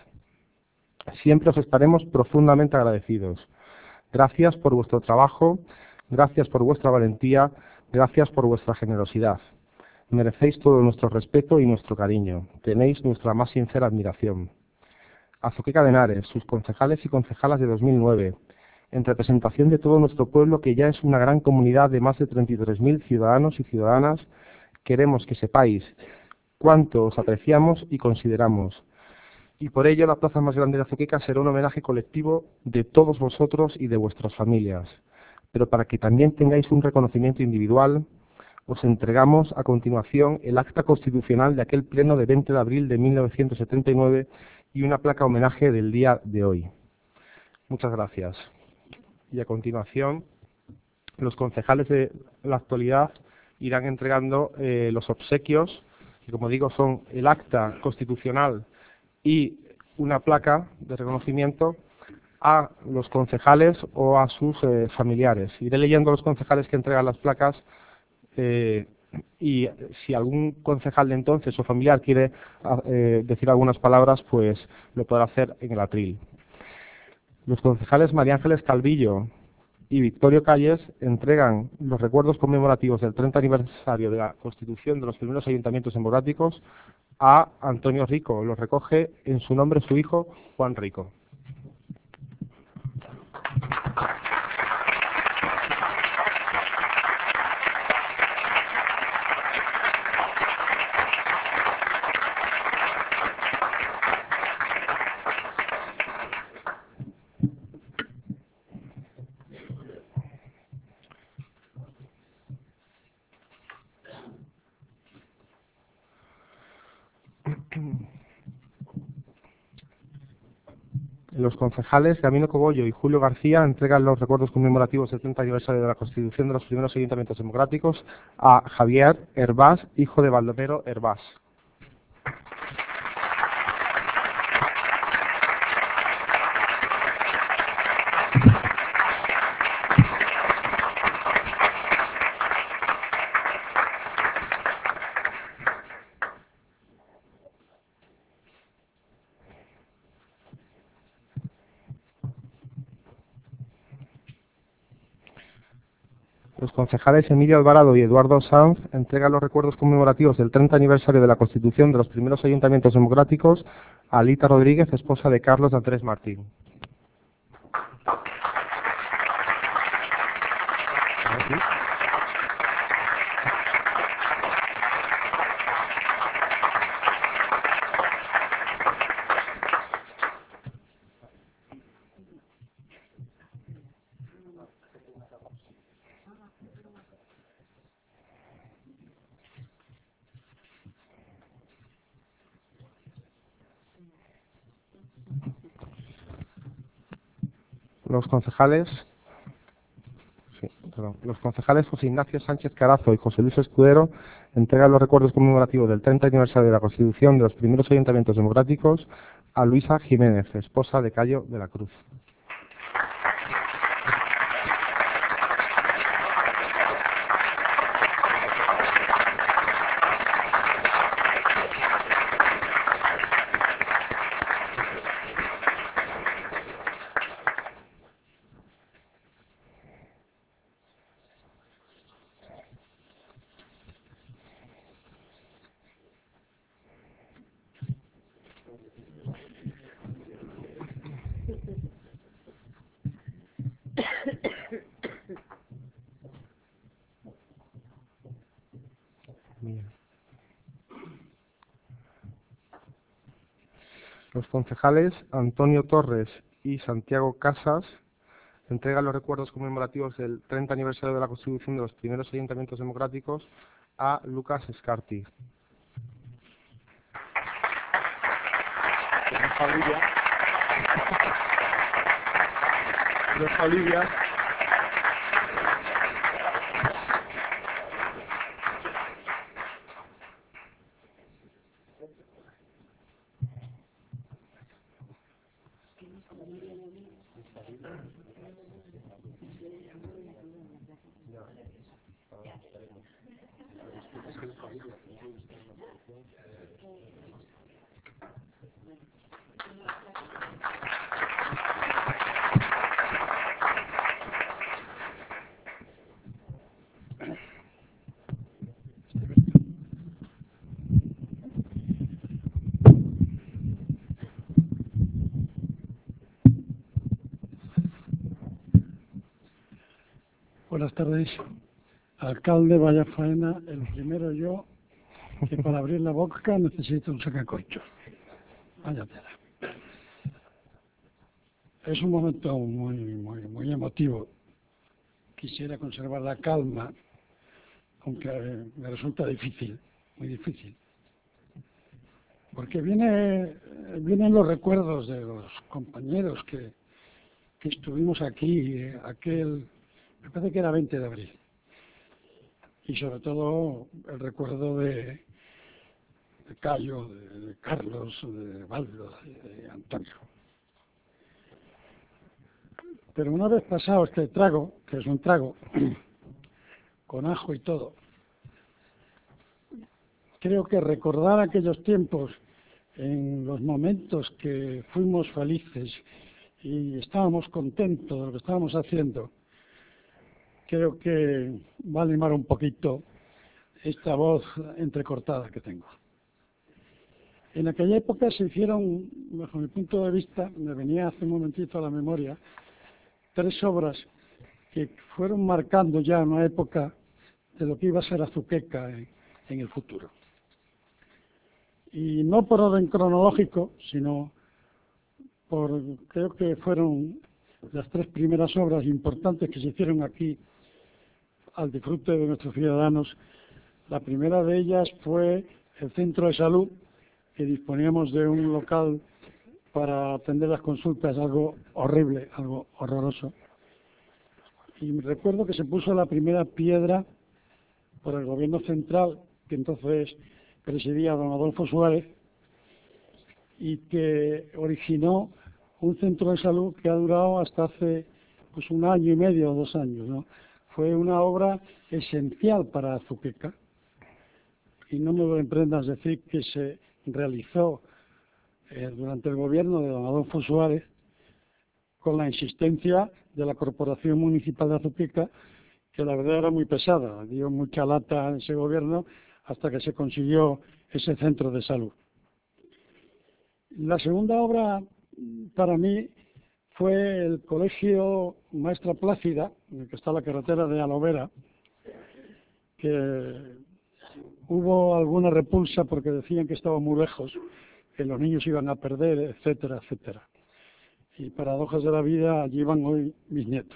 Siempre os estaremos profundamente agradecidos. Gracias por vuestro trabajo, gracias por vuestra valentía, gracias por vuestra generosidad. Merecéis todo nuestro respeto y nuestro cariño. Tenéis nuestra más sincera admiración. Azuqueca de Henares, sus concejales y concejalas de 2009, en representación de todo nuestro pueblo, que ya es una gran comunidad de más de 33.000 ciudadanos y ciudadanas, queremos que sepáis cuánto os apreciamos y consideramos. Y por ello la plaza más grande de Azuqueca será un homenaje colectivo de todos vosotros y de vuestras familias. Pero para que también tengáis un reconocimiento individual, os entregamos a continuación el acta constitucional de aquel pleno de 20 de abril de 1979 y una placa homenaje del día de hoy. Muchas gracias. Y a continuación, los concejales de la actualidad irán entregando los obsequios, que como digo son el acta constitucional y una placa de reconocimiento a los concejales o a sus familiares. Iré leyendo a los concejales que entregan las placas y si algún concejal de entonces o familiar quiere decir algunas palabras, pues lo podrá hacer en el atril. Los concejales María Ángeles Calvillo y Victorio Calles entregan los recuerdos conmemorativos del 30 aniversario de la constitución de los primeros ayuntamientos democráticos a Antonio Rico. Los recoge en su nombre su hijo, Juan Rico. Los concejales Gamino Cogollo y Julio García entregan los recuerdos conmemorativos del 30 aniversario de la constitución de los primeros ayuntamientos democráticos a Javier Hervás, hijo de Baldomero Hervás. Los concejales Emilio Alvarado y Eduardo Sanz entregan los recuerdos conmemorativos del 30 aniversario de la constitución de los primeros ayuntamientos democráticos a Alita Rodríguez, esposa de Carlos Andrés Martín. Los concejales, Los concejales José Ignacio Sánchez Carazo y José Luis Escudero entregan los recuerdos conmemorativos del 30 aniversario de la constitución de los primeros ayuntamientos democráticos a Luisa Jiménez, esposa de Cayo de la Cruz. Los concejales Antonio Torres y Santiago Casas entregan los recuerdos conmemorativos del 30 aniversario de la constitución de los primeros ayuntamientos democráticos a Lucas Escarti. Olivia. Buenas tardes. Alcalde, vaya faena, el primero yo, que para abrir la boca necesito un sacacorchos. Vaya tela. Es un momento muy emotivo. Quisiera conservar la calma, aunque me resulta difícil, muy difícil. Porque vienen los recuerdos de los compañeros que estuvimos aquí, me parece que era 20 de abril. Y sobre todo el recuerdo de Cayo, de Carlos, de Baldo, de Antonio. Pero una vez pasado este trago, que es un trago con ajo y todo, creo que recordar aquellos tiempos en los momentos que fuimos felices y estábamos contentos de lo que estábamos haciendo, creo que va a animar un poquito esta voz entrecortada que tengo. En aquella época se hicieron, bajo mi punto de vista, me venía hace un momentito a la memoria, 3 obras que fueron marcando ya una época de lo que iba a ser Azuqueca en el futuro. Y no por orden cronológico, sino creo que fueron las 3 primeras obras importantes que se hicieron aquí al disfrute de nuestros ciudadanos. La primera de ellas fue el centro de salud, que disponíamos de un local para atender las consultas, algo horrible, algo horroroso. Y recuerdo que se puso la primera piedra por el gobierno central, que entonces presidía don Adolfo Suárez, y que originó un centro de salud que ha durado hasta hace 1 año y medio o 2 años, ¿no? Fue una obra esencial para Azuqueca, y no me emprendas decir que se realizó durante el gobierno de don Adolfo Suárez, con la insistencia de la Corporación Municipal de Azuqueca, que la verdad era muy pesada, dio mucha lata en ese gobierno hasta que se consiguió ese centro de salud. La segunda obra para mí fue el Colegio Maestra Plácida, en el que está la carretera de Alovera, que hubo alguna repulsa porque decían que estaba muy lejos, que los niños iban a perder, etcétera, etcétera. Y paradojas de la vida, allí van hoy mis nietos.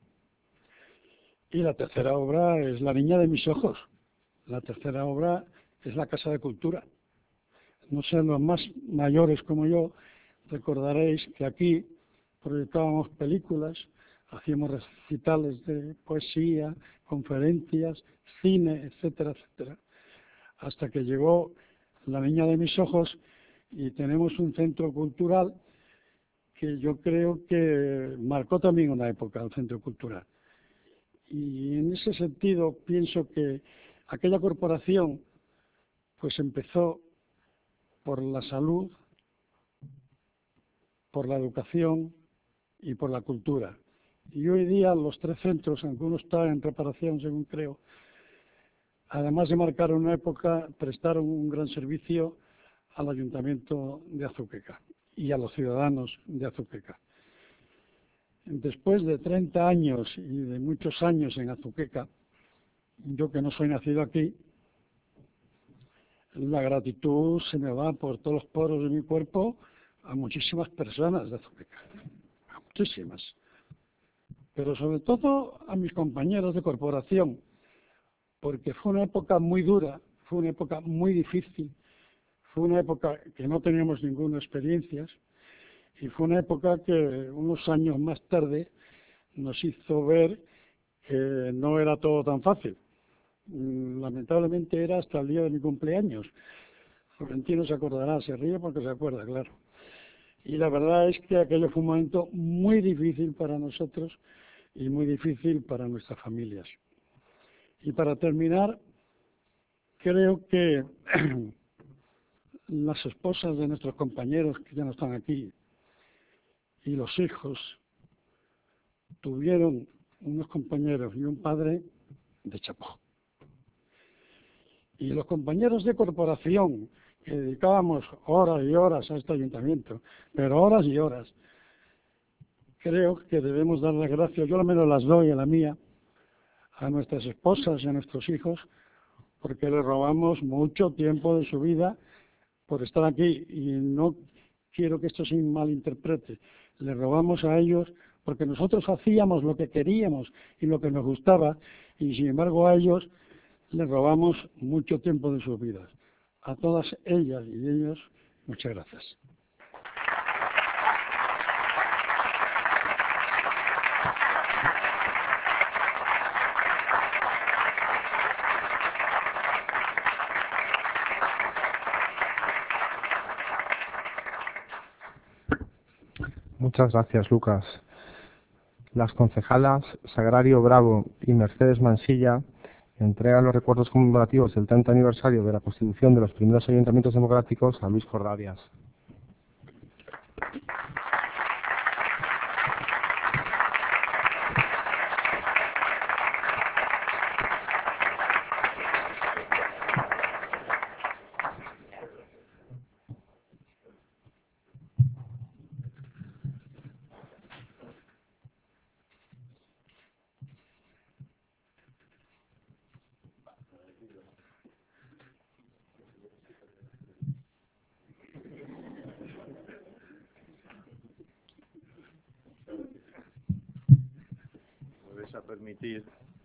Y la tercera obra es La niña de mis ojos. La tercera obra es la Casa de Cultura. No sé, los más mayores como yo, recordaréis que aquí proyectábamos películas, hacíamos recitales de poesía, conferencias, cine, etcétera, etcétera, hasta que llegó la niña de mis ojos y tenemos un centro cultural que yo creo que marcó también una época, el centro cultural. Y en ese sentido pienso que aquella corporación pues empezó por la salud, por la educación y por la cultura. Y hoy día los tres centros, aunque uno está en reparación, según creo, además de marcar una época, prestaron un gran servicio al Ayuntamiento de Azuqueca y a los ciudadanos de Azuqueca. Después de 30 años y de muchos años en Azuqueca, yo que no soy nacido aquí, la gratitud se me va por todos los poros de mi cuerpo a muchísimas personas de Azuqueca, a muchísimas. Pero sobre todo a mis compañeros de corporación, porque fue una época muy dura, fue una época muy difícil, fue una época que no teníamos ninguna experiencia y fue una época que unos años más tarde nos hizo ver que no era todo tan fácil. Lamentablemente era hasta el día de mi cumpleaños. Florentino se acordará, se ríe porque se acuerda, claro. Y la verdad es que aquello fue un momento muy difícil para nosotros y muy difícil para nuestras familias. Y para terminar, creo que las esposas de nuestros compañeros que ya no están aquí y los hijos tuvieron unos compañeros y un padre de chapó. Y los compañeros de corporación que dedicábamos horas y horas a este ayuntamiento, pero horas y horas, creo que debemos dar las gracias, yo al menos las doy a la mía, a nuestras esposas y a nuestros hijos, porque les robamos mucho tiempo de su vida por estar aquí y no quiero que esto se malinterprete. Les robamos a ellos porque nosotros hacíamos lo que queríamos y lo que nos gustaba y sin embargo a ellos les robamos mucho tiempo de sus vidas. A todas ellas y ellos, muchas gracias. Muchas gracias, Lucas. Las concejalas Sagrario Bravo y Mercedes Mansilla entregan los recuerdos conmemorativos del 30 aniversario de la constitución de los primeros ayuntamientos democráticos a Luis Corralias. A permitir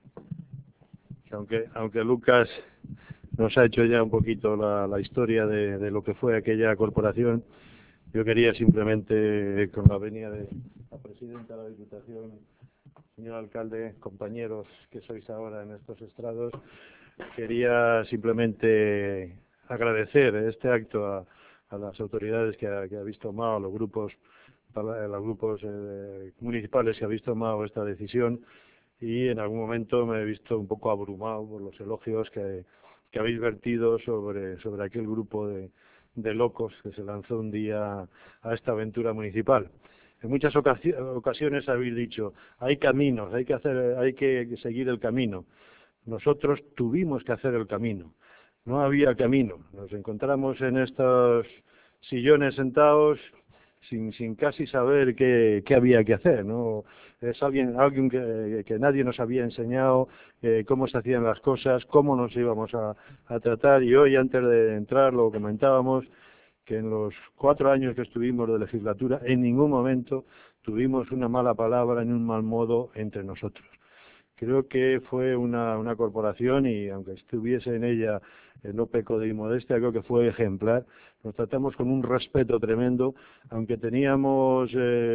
que aunque Lucas nos ha hecho ya un poquito la historia de lo que fue aquella corporación, yo quería simplemente, con la venia de la presidenta de la Diputación, señor alcalde, compañeros que sois ahora en estos estrados, quería simplemente agradecer este acto a las autoridades que habéis tomado, a los grupos municipales que habéis tomado esta decisión, y en algún momento me he visto un poco abrumado por los elogios que habéis vertido sobre aquel grupo de locos que se lanzó un día a esta aventura municipal. En muchas ocasiones habéis dicho, hay caminos, hay que seguir el camino. Nosotros tuvimos que hacer el camino. No había camino. Nos encontramos en estos sillones sentados sin casi saber qué había que hacer, ¿no? Es alguien que nadie nos había enseñado cómo se hacían las cosas, cómo nos íbamos a tratar, y hoy, antes de entrar, lo comentábamos, que en los 4 años que estuvimos de legislatura, en ningún momento tuvimos una mala palabra ni un mal modo entre nosotros. Creo que fue una corporación y aunque estuviese en ella, no peco de inmodestia, creo que fue ejemplar. Nos tratamos con un respeto tremendo, aunque teníamos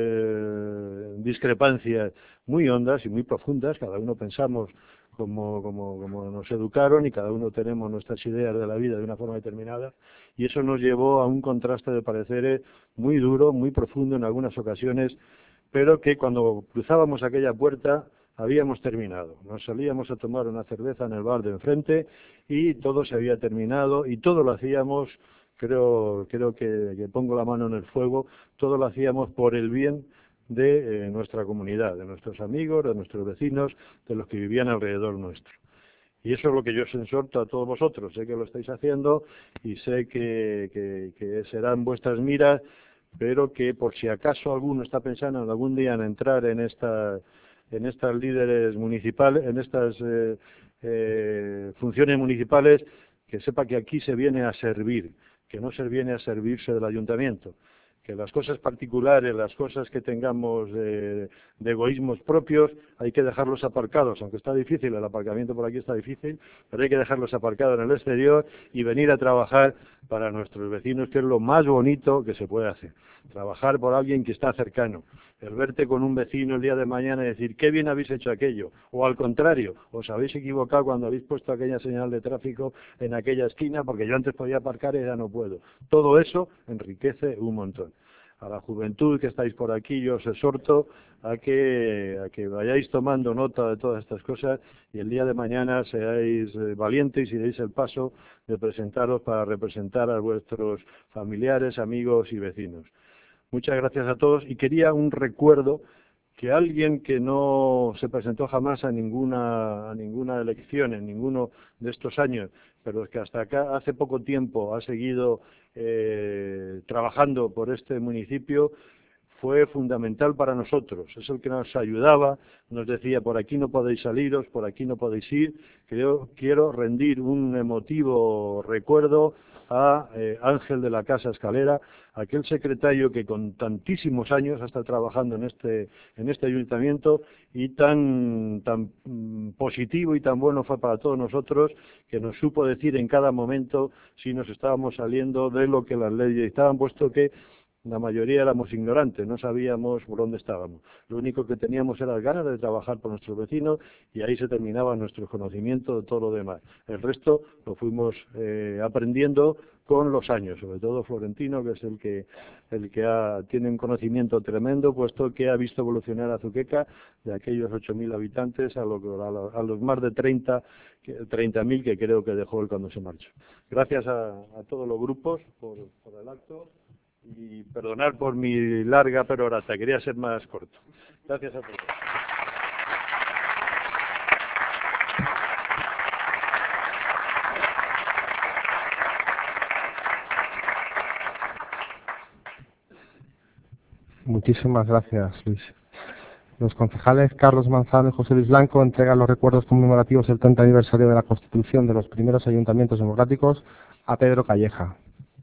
discrepancias muy hondas y muy profundas, cada uno pensamos como nos educaron y cada uno tenemos nuestras ideas de la vida de una forma determinada, y eso nos llevó a un contraste de pareceres muy duro, muy profundo en algunas ocasiones, pero que cuando cruzábamos aquella puerta habíamos terminado. Nos salíamos a tomar una cerveza en el bar de enfrente y todo se había terminado y todo lo hacíamos, creo que pongo la mano en el fuego, todo lo hacíamos por el bien de nuestra comunidad, de nuestros amigos, de nuestros vecinos, de los que vivían alrededor nuestro. Y eso es lo que yo os exhorto a todos vosotros. Sé que lo estáis haciendo y sé que serán vuestras miras, pero que por si acaso alguno está pensando en algún día en entrar en estas líderes municipales, en estas funciones municipales, que sepa que aquí se viene a servir, que no se viene a servirse del ayuntamiento, que las cosas particulares, las cosas que tengamos de egoísmos propios, hay que dejarlos aparcados, aunque está difícil, el aparcamiento por aquí está difícil, pero hay que dejarlos aparcados en el exterior y venir a trabajar para nuestros vecinos, que es lo más bonito que se puede hacer. Trabajar por alguien que está cercano, el verte con un vecino el día de mañana y decir, qué bien habéis hecho aquello, o al contrario, os habéis equivocado cuando habéis puesto aquella señal de tráfico en aquella esquina, porque yo antes podía aparcar y ya no puedo. Todo eso enriquece un montón. A la juventud que estáis por aquí, yo os exhorto a que vayáis tomando nota de todas estas cosas y el día de mañana seáis valientes y deis el paso de presentaros para representar a vuestros familiares, amigos y vecinos. Muchas gracias a todos y quería un recuerdo que alguien que no se presentó jamás a ninguna elección en ninguno de estos años, pero que hasta acá hace poco tiempo ha seguido trabajando por este municipio, fue fundamental para nosotros. Es el que nos ayudaba, nos decía, por aquí no podéis saliros, por aquí no podéis ir. Quiero rendir un emotivo recuerdo a Ángel de la Casa Escalera, aquel secretario que con tantísimos años ha estado trabajando en este ayuntamiento y tan positivo y tan bueno fue para todos nosotros, que nos supo decir en cada momento si nos estábamos saliendo de lo que las leyes dictaban, puesto que la mayoría éramos ignorantes, no sabíamos por dónde estábamos. Lo único que teníamos era las ganas de trabajar por nuestros vecinos y ahí se terminaba nuestro conocimiento de todo lo demás. El resto lo fuimos aprendiendo con los años, sobre todo Florentino, que es el que tiene un conocimiento tremendo, puesto que ha visto evolucionar a Azuqueca de aquellos 8.000 habitantes a los más de 30.000 que creo que dejó él cuando se marchó. Gracias a todos los grupos por el acto. Y perdonar por mi larga perorata, quería ser más corto. Gracias a todos. Muchísimas gracias, Luis. Los concejales Carlos Manzano y José Luis Blanco entregan los recuerdos conmemorativos del 30 aniversario de la constitución de los primeros ayuntamientos democráticos a Pedro Calleja.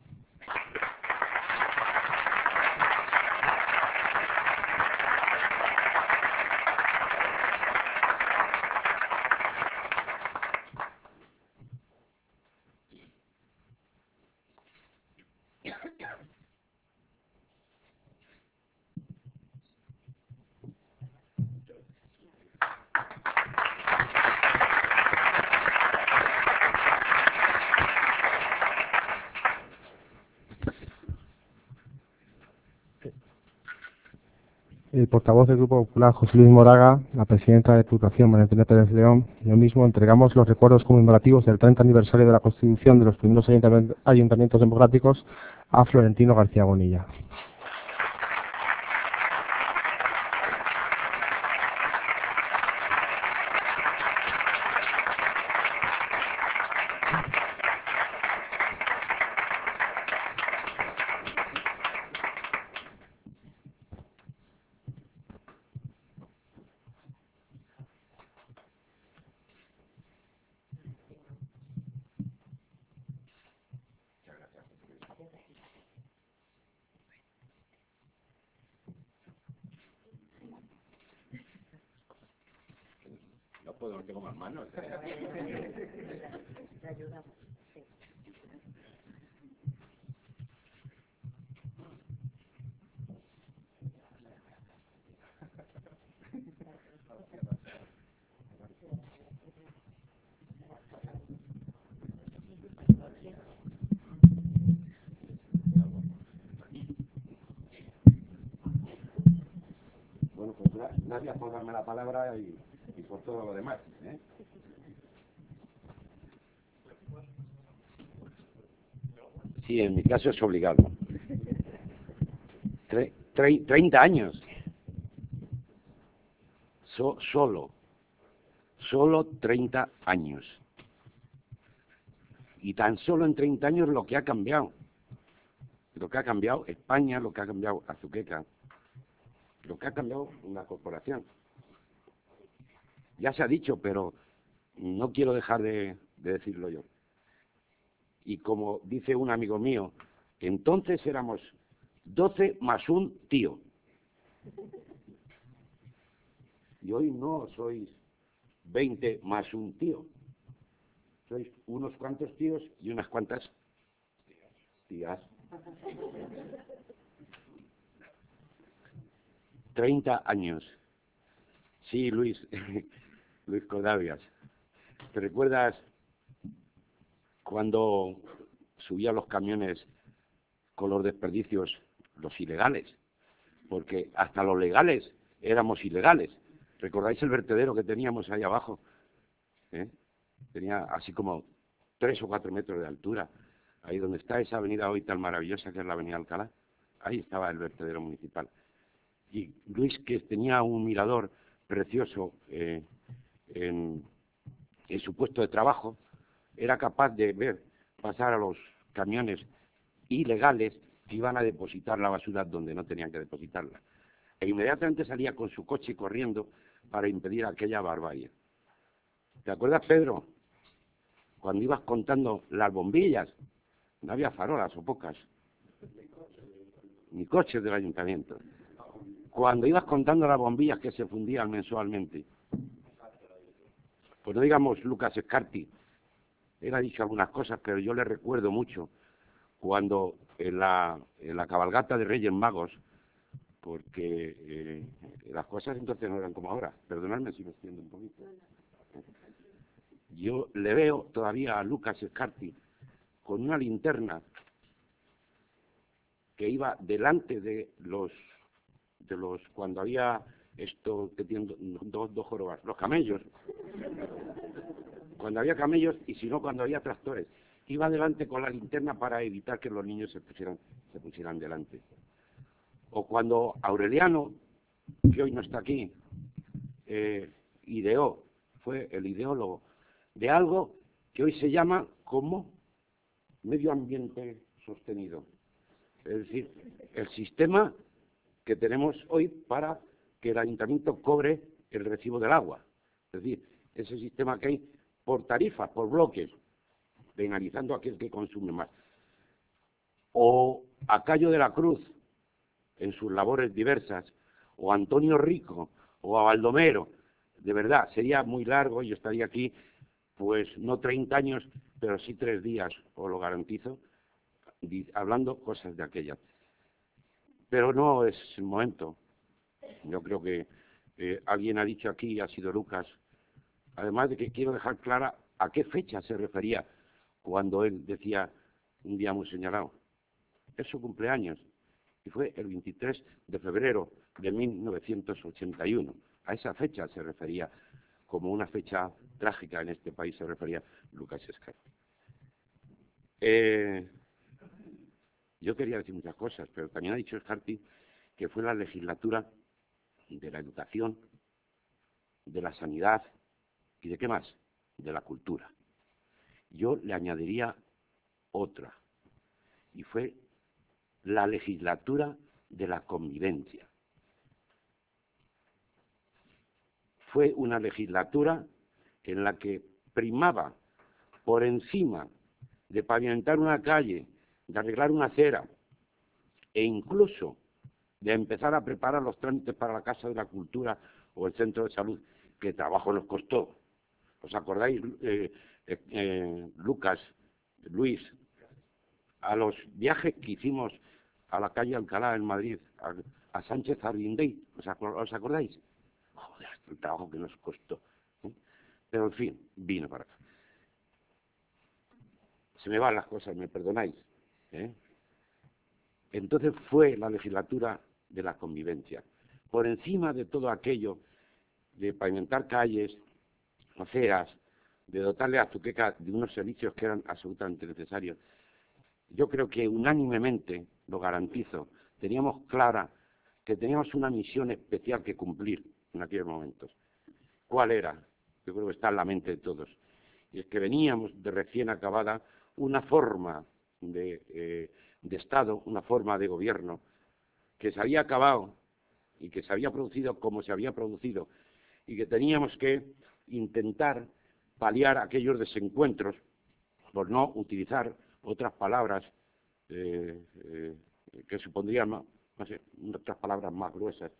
El portavoz del Grupo Popular, José Luis Moraga, la presidenta de Diputación, María Antonia Pérez León, y yo mismo entregamos los recuerdos conmemorativos del 30 aniversario de la constitución de los primeros ayuntamientos democráticos a Florentino García Bonilla. puedo, no tengo más manos. Te ayudamos. Sí. Bueno, pues gracias por darme la palabra y por todo lo demás, ¿eh? Sí, en mi caso es obligado. 30 años. Solo 30 años. Y tan solo en 30 años lo que ha cambiado. Lo que ha cambiado España, lo que ha cambiado Azuqueca, lo que ha cambiado una corporación. Ya se ha dicho, pero no quiero dejar de decirlo yo. Y como dice un amigo mío, entonces éramos 12 más un tío. Y hoy no sois 20 más un tío. Sois unos cuantos tíos y unas cuantas tías. 30 años. Sí, Luis, Luis Codavias. ¿Te recuerdas cuando subían los camiones con los desperdicios, los ilegales? Porque hasta los legales éramos ilegales. ¿Recordáis el vertedero que teníamos ahí abajo? Tenía así como 3 o 4 metros de altura. Ahí donde está esa avenida hoy tan maravillosa que es la avenida Alcalá. Ahí estaba el vertedero municipal. Y Luis, que tenía un mirador precioso en su puesto de trabajo, era capaz de ver pasar a los camiones ilegales que iban a depositar la basura donde no tenían que depositarla. E inmediatamente salía con su coche corriendo para impedir aquella barbarie. ¿Te acuerdas, Pedro? Cuando ibas contando las bombillas, no había farolas o pocas, ni coches del ayuntamiento. Cuando ibas contando las bombillas que se fundían mensualmente, pues no digamos Lucas Escarti, él ha dicho algunas cosas, pero yo le recuerdo mucho cuando en la cabalgata de Reyes Magos, porque las cosas entonces no eran como ahora, perdonadme si me extiendo un poquito. Yo le veo todavía a Lucas Escarti con una linterna que iba delante de los cuando había esto que tienen dos jorobas, los camellos, cuando había camellos y si no cuando había tractores, iba delante con la linterna para evitar que los niños se pusieran delante. O cuando Aureliano, que hoy no está aquí, fue el ideólogo de algo que hoy se llama como medio ambiente sostenido. Es decir, el sistema que tenemos hoy para que el ayuntamiento cobre el recibo del agua. Es decir, ese sistema que hay por tarifas, por bloques, penalizando a aquel que consume más. O a Cayo de la Cruz, en sus labores diversas, o a Antonio Rico, o a Baldomero. De verdad, sería muy largo, yo estaría aquí, pues no 30 años, pero sí 3 días, os lo garantizo, hablando cosas de aquellas. Pero no es el momento. Yo creo que alguien ha dicho aquí, ha sido Lucas, además de que quiero dejar clara a qué fecha se refería cuando él decía un día muy señalado. Es su cumpleaños, y fue el 23 de febrero de 1981. A esa fecha se refería, como una fecha trágica en este país, se refería Lucas Escarti. Yo quería decir muchas cosas, pero también ha dicho Escarti que fue la legislatura de la educación, de la sanidad y de qué más, de la cultura. Yo le añadiría otra, y fue la legislatura de la convivencia. Fue una legislatura en la que primaba por encima de pavimentar una calle, de arreglar una acera e incluso de empezar a preparar los trámites para la Casa de la Cultura o el Centro de Salud, que trabajo nos costó, ¿Os acordáis, Luis, a los viajes que hicimos a la calle Alcalá en Madrid, a Sánchez Arguindey? ¿Os acordáis? Joder, el trabajo que nos costó. Pero, en fin, vino para acá. Se me van las cosas, me perdonáis. Entonces fue la legislatura de la convivencia. Por encima de todo aquello de pavimentar calles, aceras, de dotarle a Azuqueca de unos servicios que eran absolutamente necesarios, yo creo que unánimemente, lo garantizo, teníamos clara que teníamos una misión especial que cumplir en aquellos momentos. ¿Cuál era? Yo creo que está en la mente de todos. Y es que veníamos de recién acabada una forma de Estado, una forma de gobierno, que se había acabado y que se había producido como se había producido, y que teníamos que intentar paliar aquellos desencuentros, por no utilizar otras palabras que supondrían, no sé, otras palabras más gruesas,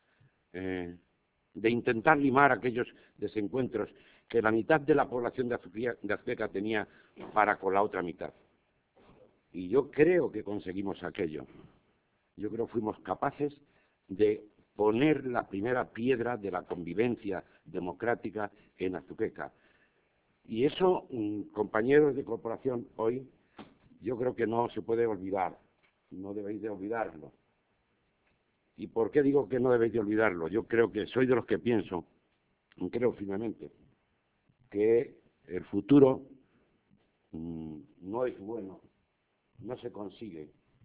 de intentar limar aquellos desencuentros que la mitad de la población de Azuqueca tenía para con la otra mitad. Y yo creo que conseguimos aquello. Yo creo que fuimos capaces de poner la primera piedra de la convivencia democrática en Azuqueca. Y eso, compañeros de corporación, hoy yo creo que no se puede olvidar, no debéis de olvidarlo. ¿Y por qué digo que no debéis de olvidarlo? Yo creo que soy de los que pienso, y creo firmemente, que el futuro no es bueno, no se consigue,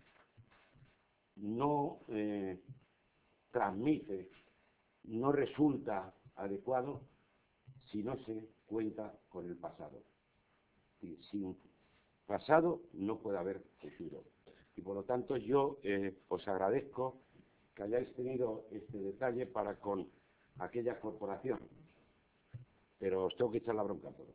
no transmite, no resulta adecuado si no se cuenta con el pasado. Y sin pasado no puede haber futuro. Y por lo tanto yo os agradezco que hayáis tenido este detalle para con aquella corporación. Pero os tengo que echar la bronca a todos.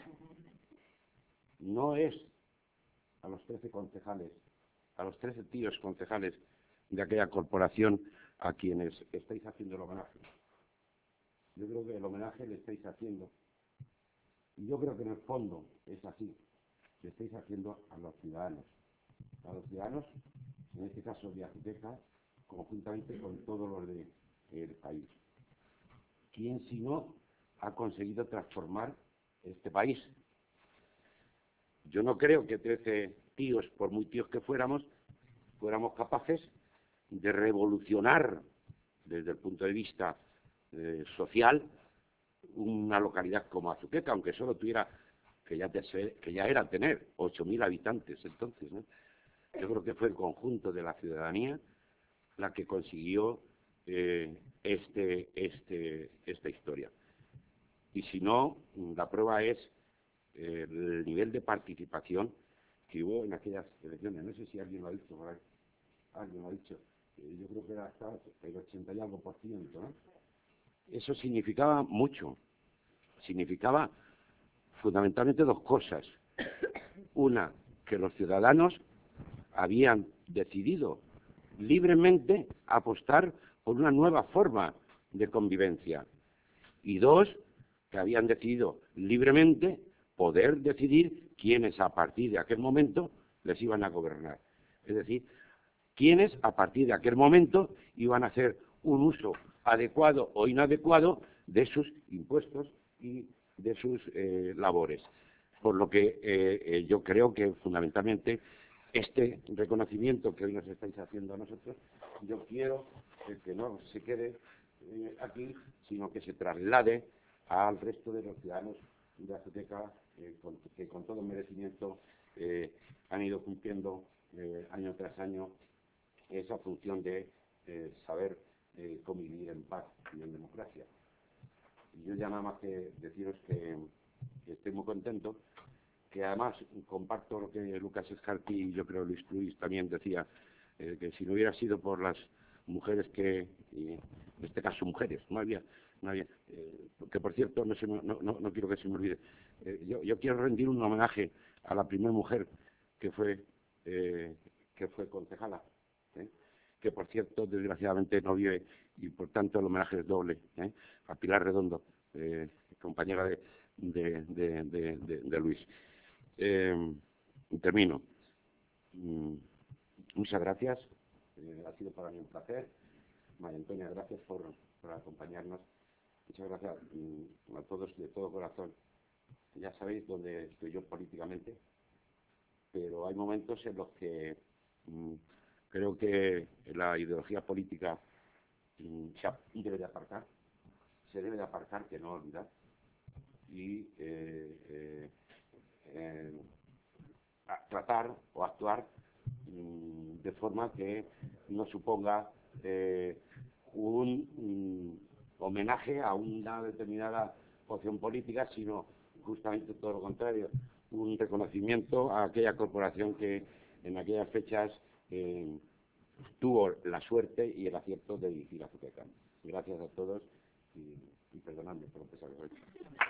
No es a los 13 concejales, a los 13 tíos concejales de aquella corporación a quienes estáis haciendo el homenaje. Yo creo que el homenaje le estáis haciendo, y yo creo que en el fondo es así, le estáis haciendo a los ciudadanos, en este caso de Azuqueca, conjuntamente con todos los del país. ¿Quién si no ha conseguido transformar este país? Yo no creo que 13 tíos, por muy tíos que fuéramos capaces de revolucionar desde el punto de vista social una localidad como Azuqueca, aunque solo tuviera, que ya era tener 8.000 habitantes entonces, ¿no? Yo creo que fue el conjunto de la ciudadanía la que consiguió esta historia. Y si no, la prueba es el nivel de participación que hubo en aquellas elecciones. No sé si alguien lo ha dicho por ahí. Alguien lo ha dicho. Yo creo que era hasta el 80 y algo %, ¿no? Eso significaba mucho. Significaba fundamentalmente dos cosas. Una, que los ciudadanos habían decidido libremente apostar por una nueva forma de convivencia. Y dos, que habían decidido libremente poder decidir quiénes a partir de aquel momento les iban a gobernar. Es decir, quiénes a partir de aquel momento iban a hacer un uso adecuado o inadecuado de sus impuestos y de sus labores. Por lo que yo creo que fundamentalmente este reconocimiento que hoy nos estáis haciendo a nosotros, yo quiero que no se quede aquí, sino que se traslade al resto de los ciudadanos de Azuqueca, que con todo merecimiento han ido cumpliendo año tras año esa función de saber convivir en paz y en democracia. Y yo ya nada más que deciros que estoy muy contento, que además comparto lo que Lucas Escarpi y yo creo Luis Cruis también decía, que si no hubiera sido por las mujeres en este caso mujeres, no había que por cierto no quiero que se me olvide, yo quiero rendir un homenaje a la primera mujer que fue concejala, que por cierto desgraciadamente no vive y por tanto el homenaje es doble, a Pilar Redondo, compañera de Luis. Termino. Muchas gracias. Ha sido para mí un placer. María Antonia, gracias por acompañarnos. Muchas gracias a todos de todo corazón. Ya sabéis dónde estoy yo políticamente, pero hay momentos en los que creo que la ideología política se debe de aparcar, que no olvidar, y tratar o actuar de forma que no suponga un homenaje a una determinada opción política, sino justamente todo lo contrario, un reconocimiento a aquella corporación que en aquellas fechas tuvo la suerte y el acierto de dirigir a Futecan. Gracias a todos y perdonadme por lo pesado que soy.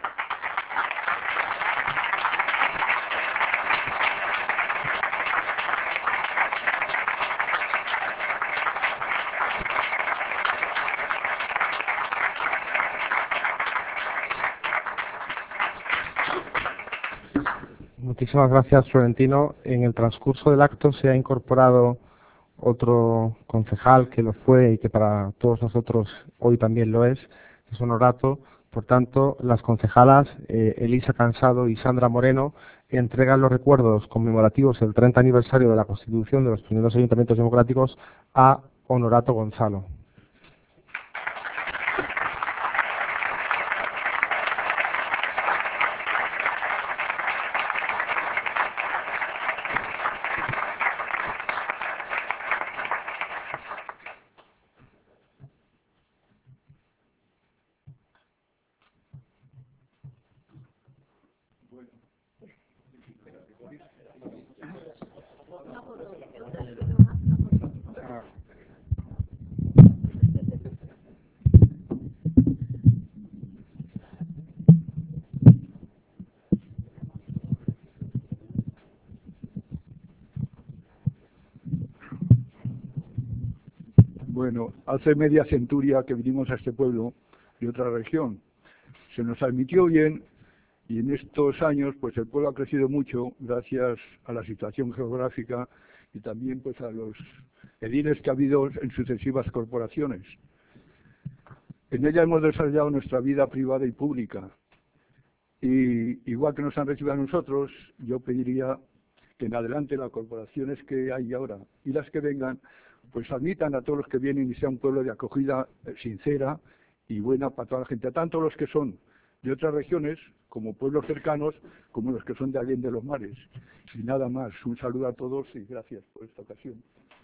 Muchísimas gracias, Florentino. En el transcurso del acto se ha incorporado otro concejal que lo fue y que para todos nosotros hoy también lo es Honorato. Por tanto, las concejalas Elisa Cansado y Sandra Moreno entregan los recuerdos conmemorativos del 30 aniversario de la constitución de los primeros ayuntamientos democráticos a Honorato Gonzalo. Bueno, hace media centuria que vinimos a este pueblo de otra región. Se nos admitió bien y en estos años pues el pueblo ha crecido mucho gracias a la situación geográfica y también pues a los ediles que ha habido en sucesivas corporaciones. En ella hemos desarrollado nuestra vida privada y pública. Y igual que nos han recibido a nosotros, yo pediría que en adelante las corporaciones que hay ahora y las que vengan pues admitan a todos los que vienen y sea un pueblo de acogida sincera y buena para toda la gente, tanto los que son de otras regiones, como pueblos cercanos, como los que son de Allende de los Mares. Y nada más, un saludo a todos y gracias por esta ocasión.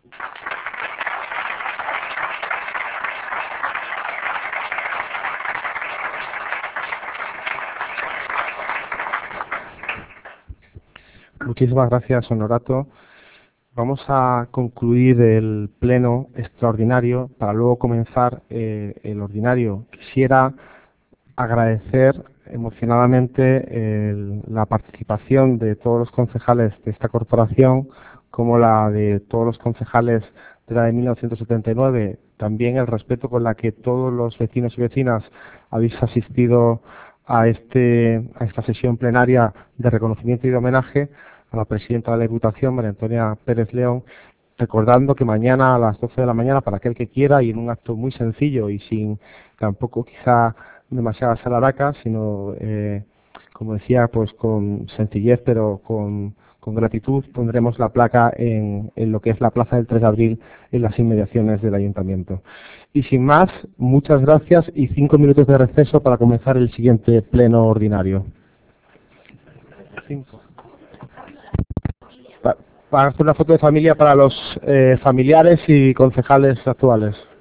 Muchísimas gracias, Honorato. Vamos a concluir el pleno extraordinario para luego comenzar el ordinario. Quisiera agradecer emocionadamente la participación de todos los concejales de esta corporación, como la de todos los concejales de la de 1979, también el respeto con la que todos los vecinos y vecinas habéis asistido a esta sesión plenaria de reconocimiento y de homenaje a la presidenta de la Diputación, María Antonia Pérez León, recordando que mañana a las 12 de la mañana, para aquel que quiera, y en un acto muy sencillo y sin tampoco quizá demasiadas alaracas, sino, como decía, pues con sencillez, pero con gratitud, pondremos la placa en lo que es la Plaza del 3 de Abril, en las inmediaciones del Ayuntamiento. Y sin más, muchas gracias y 5 minutos de receso para comenzar el siguiente pleno ordinario. 5. Para hacer una foto de familia para los familiares y concejales actuales.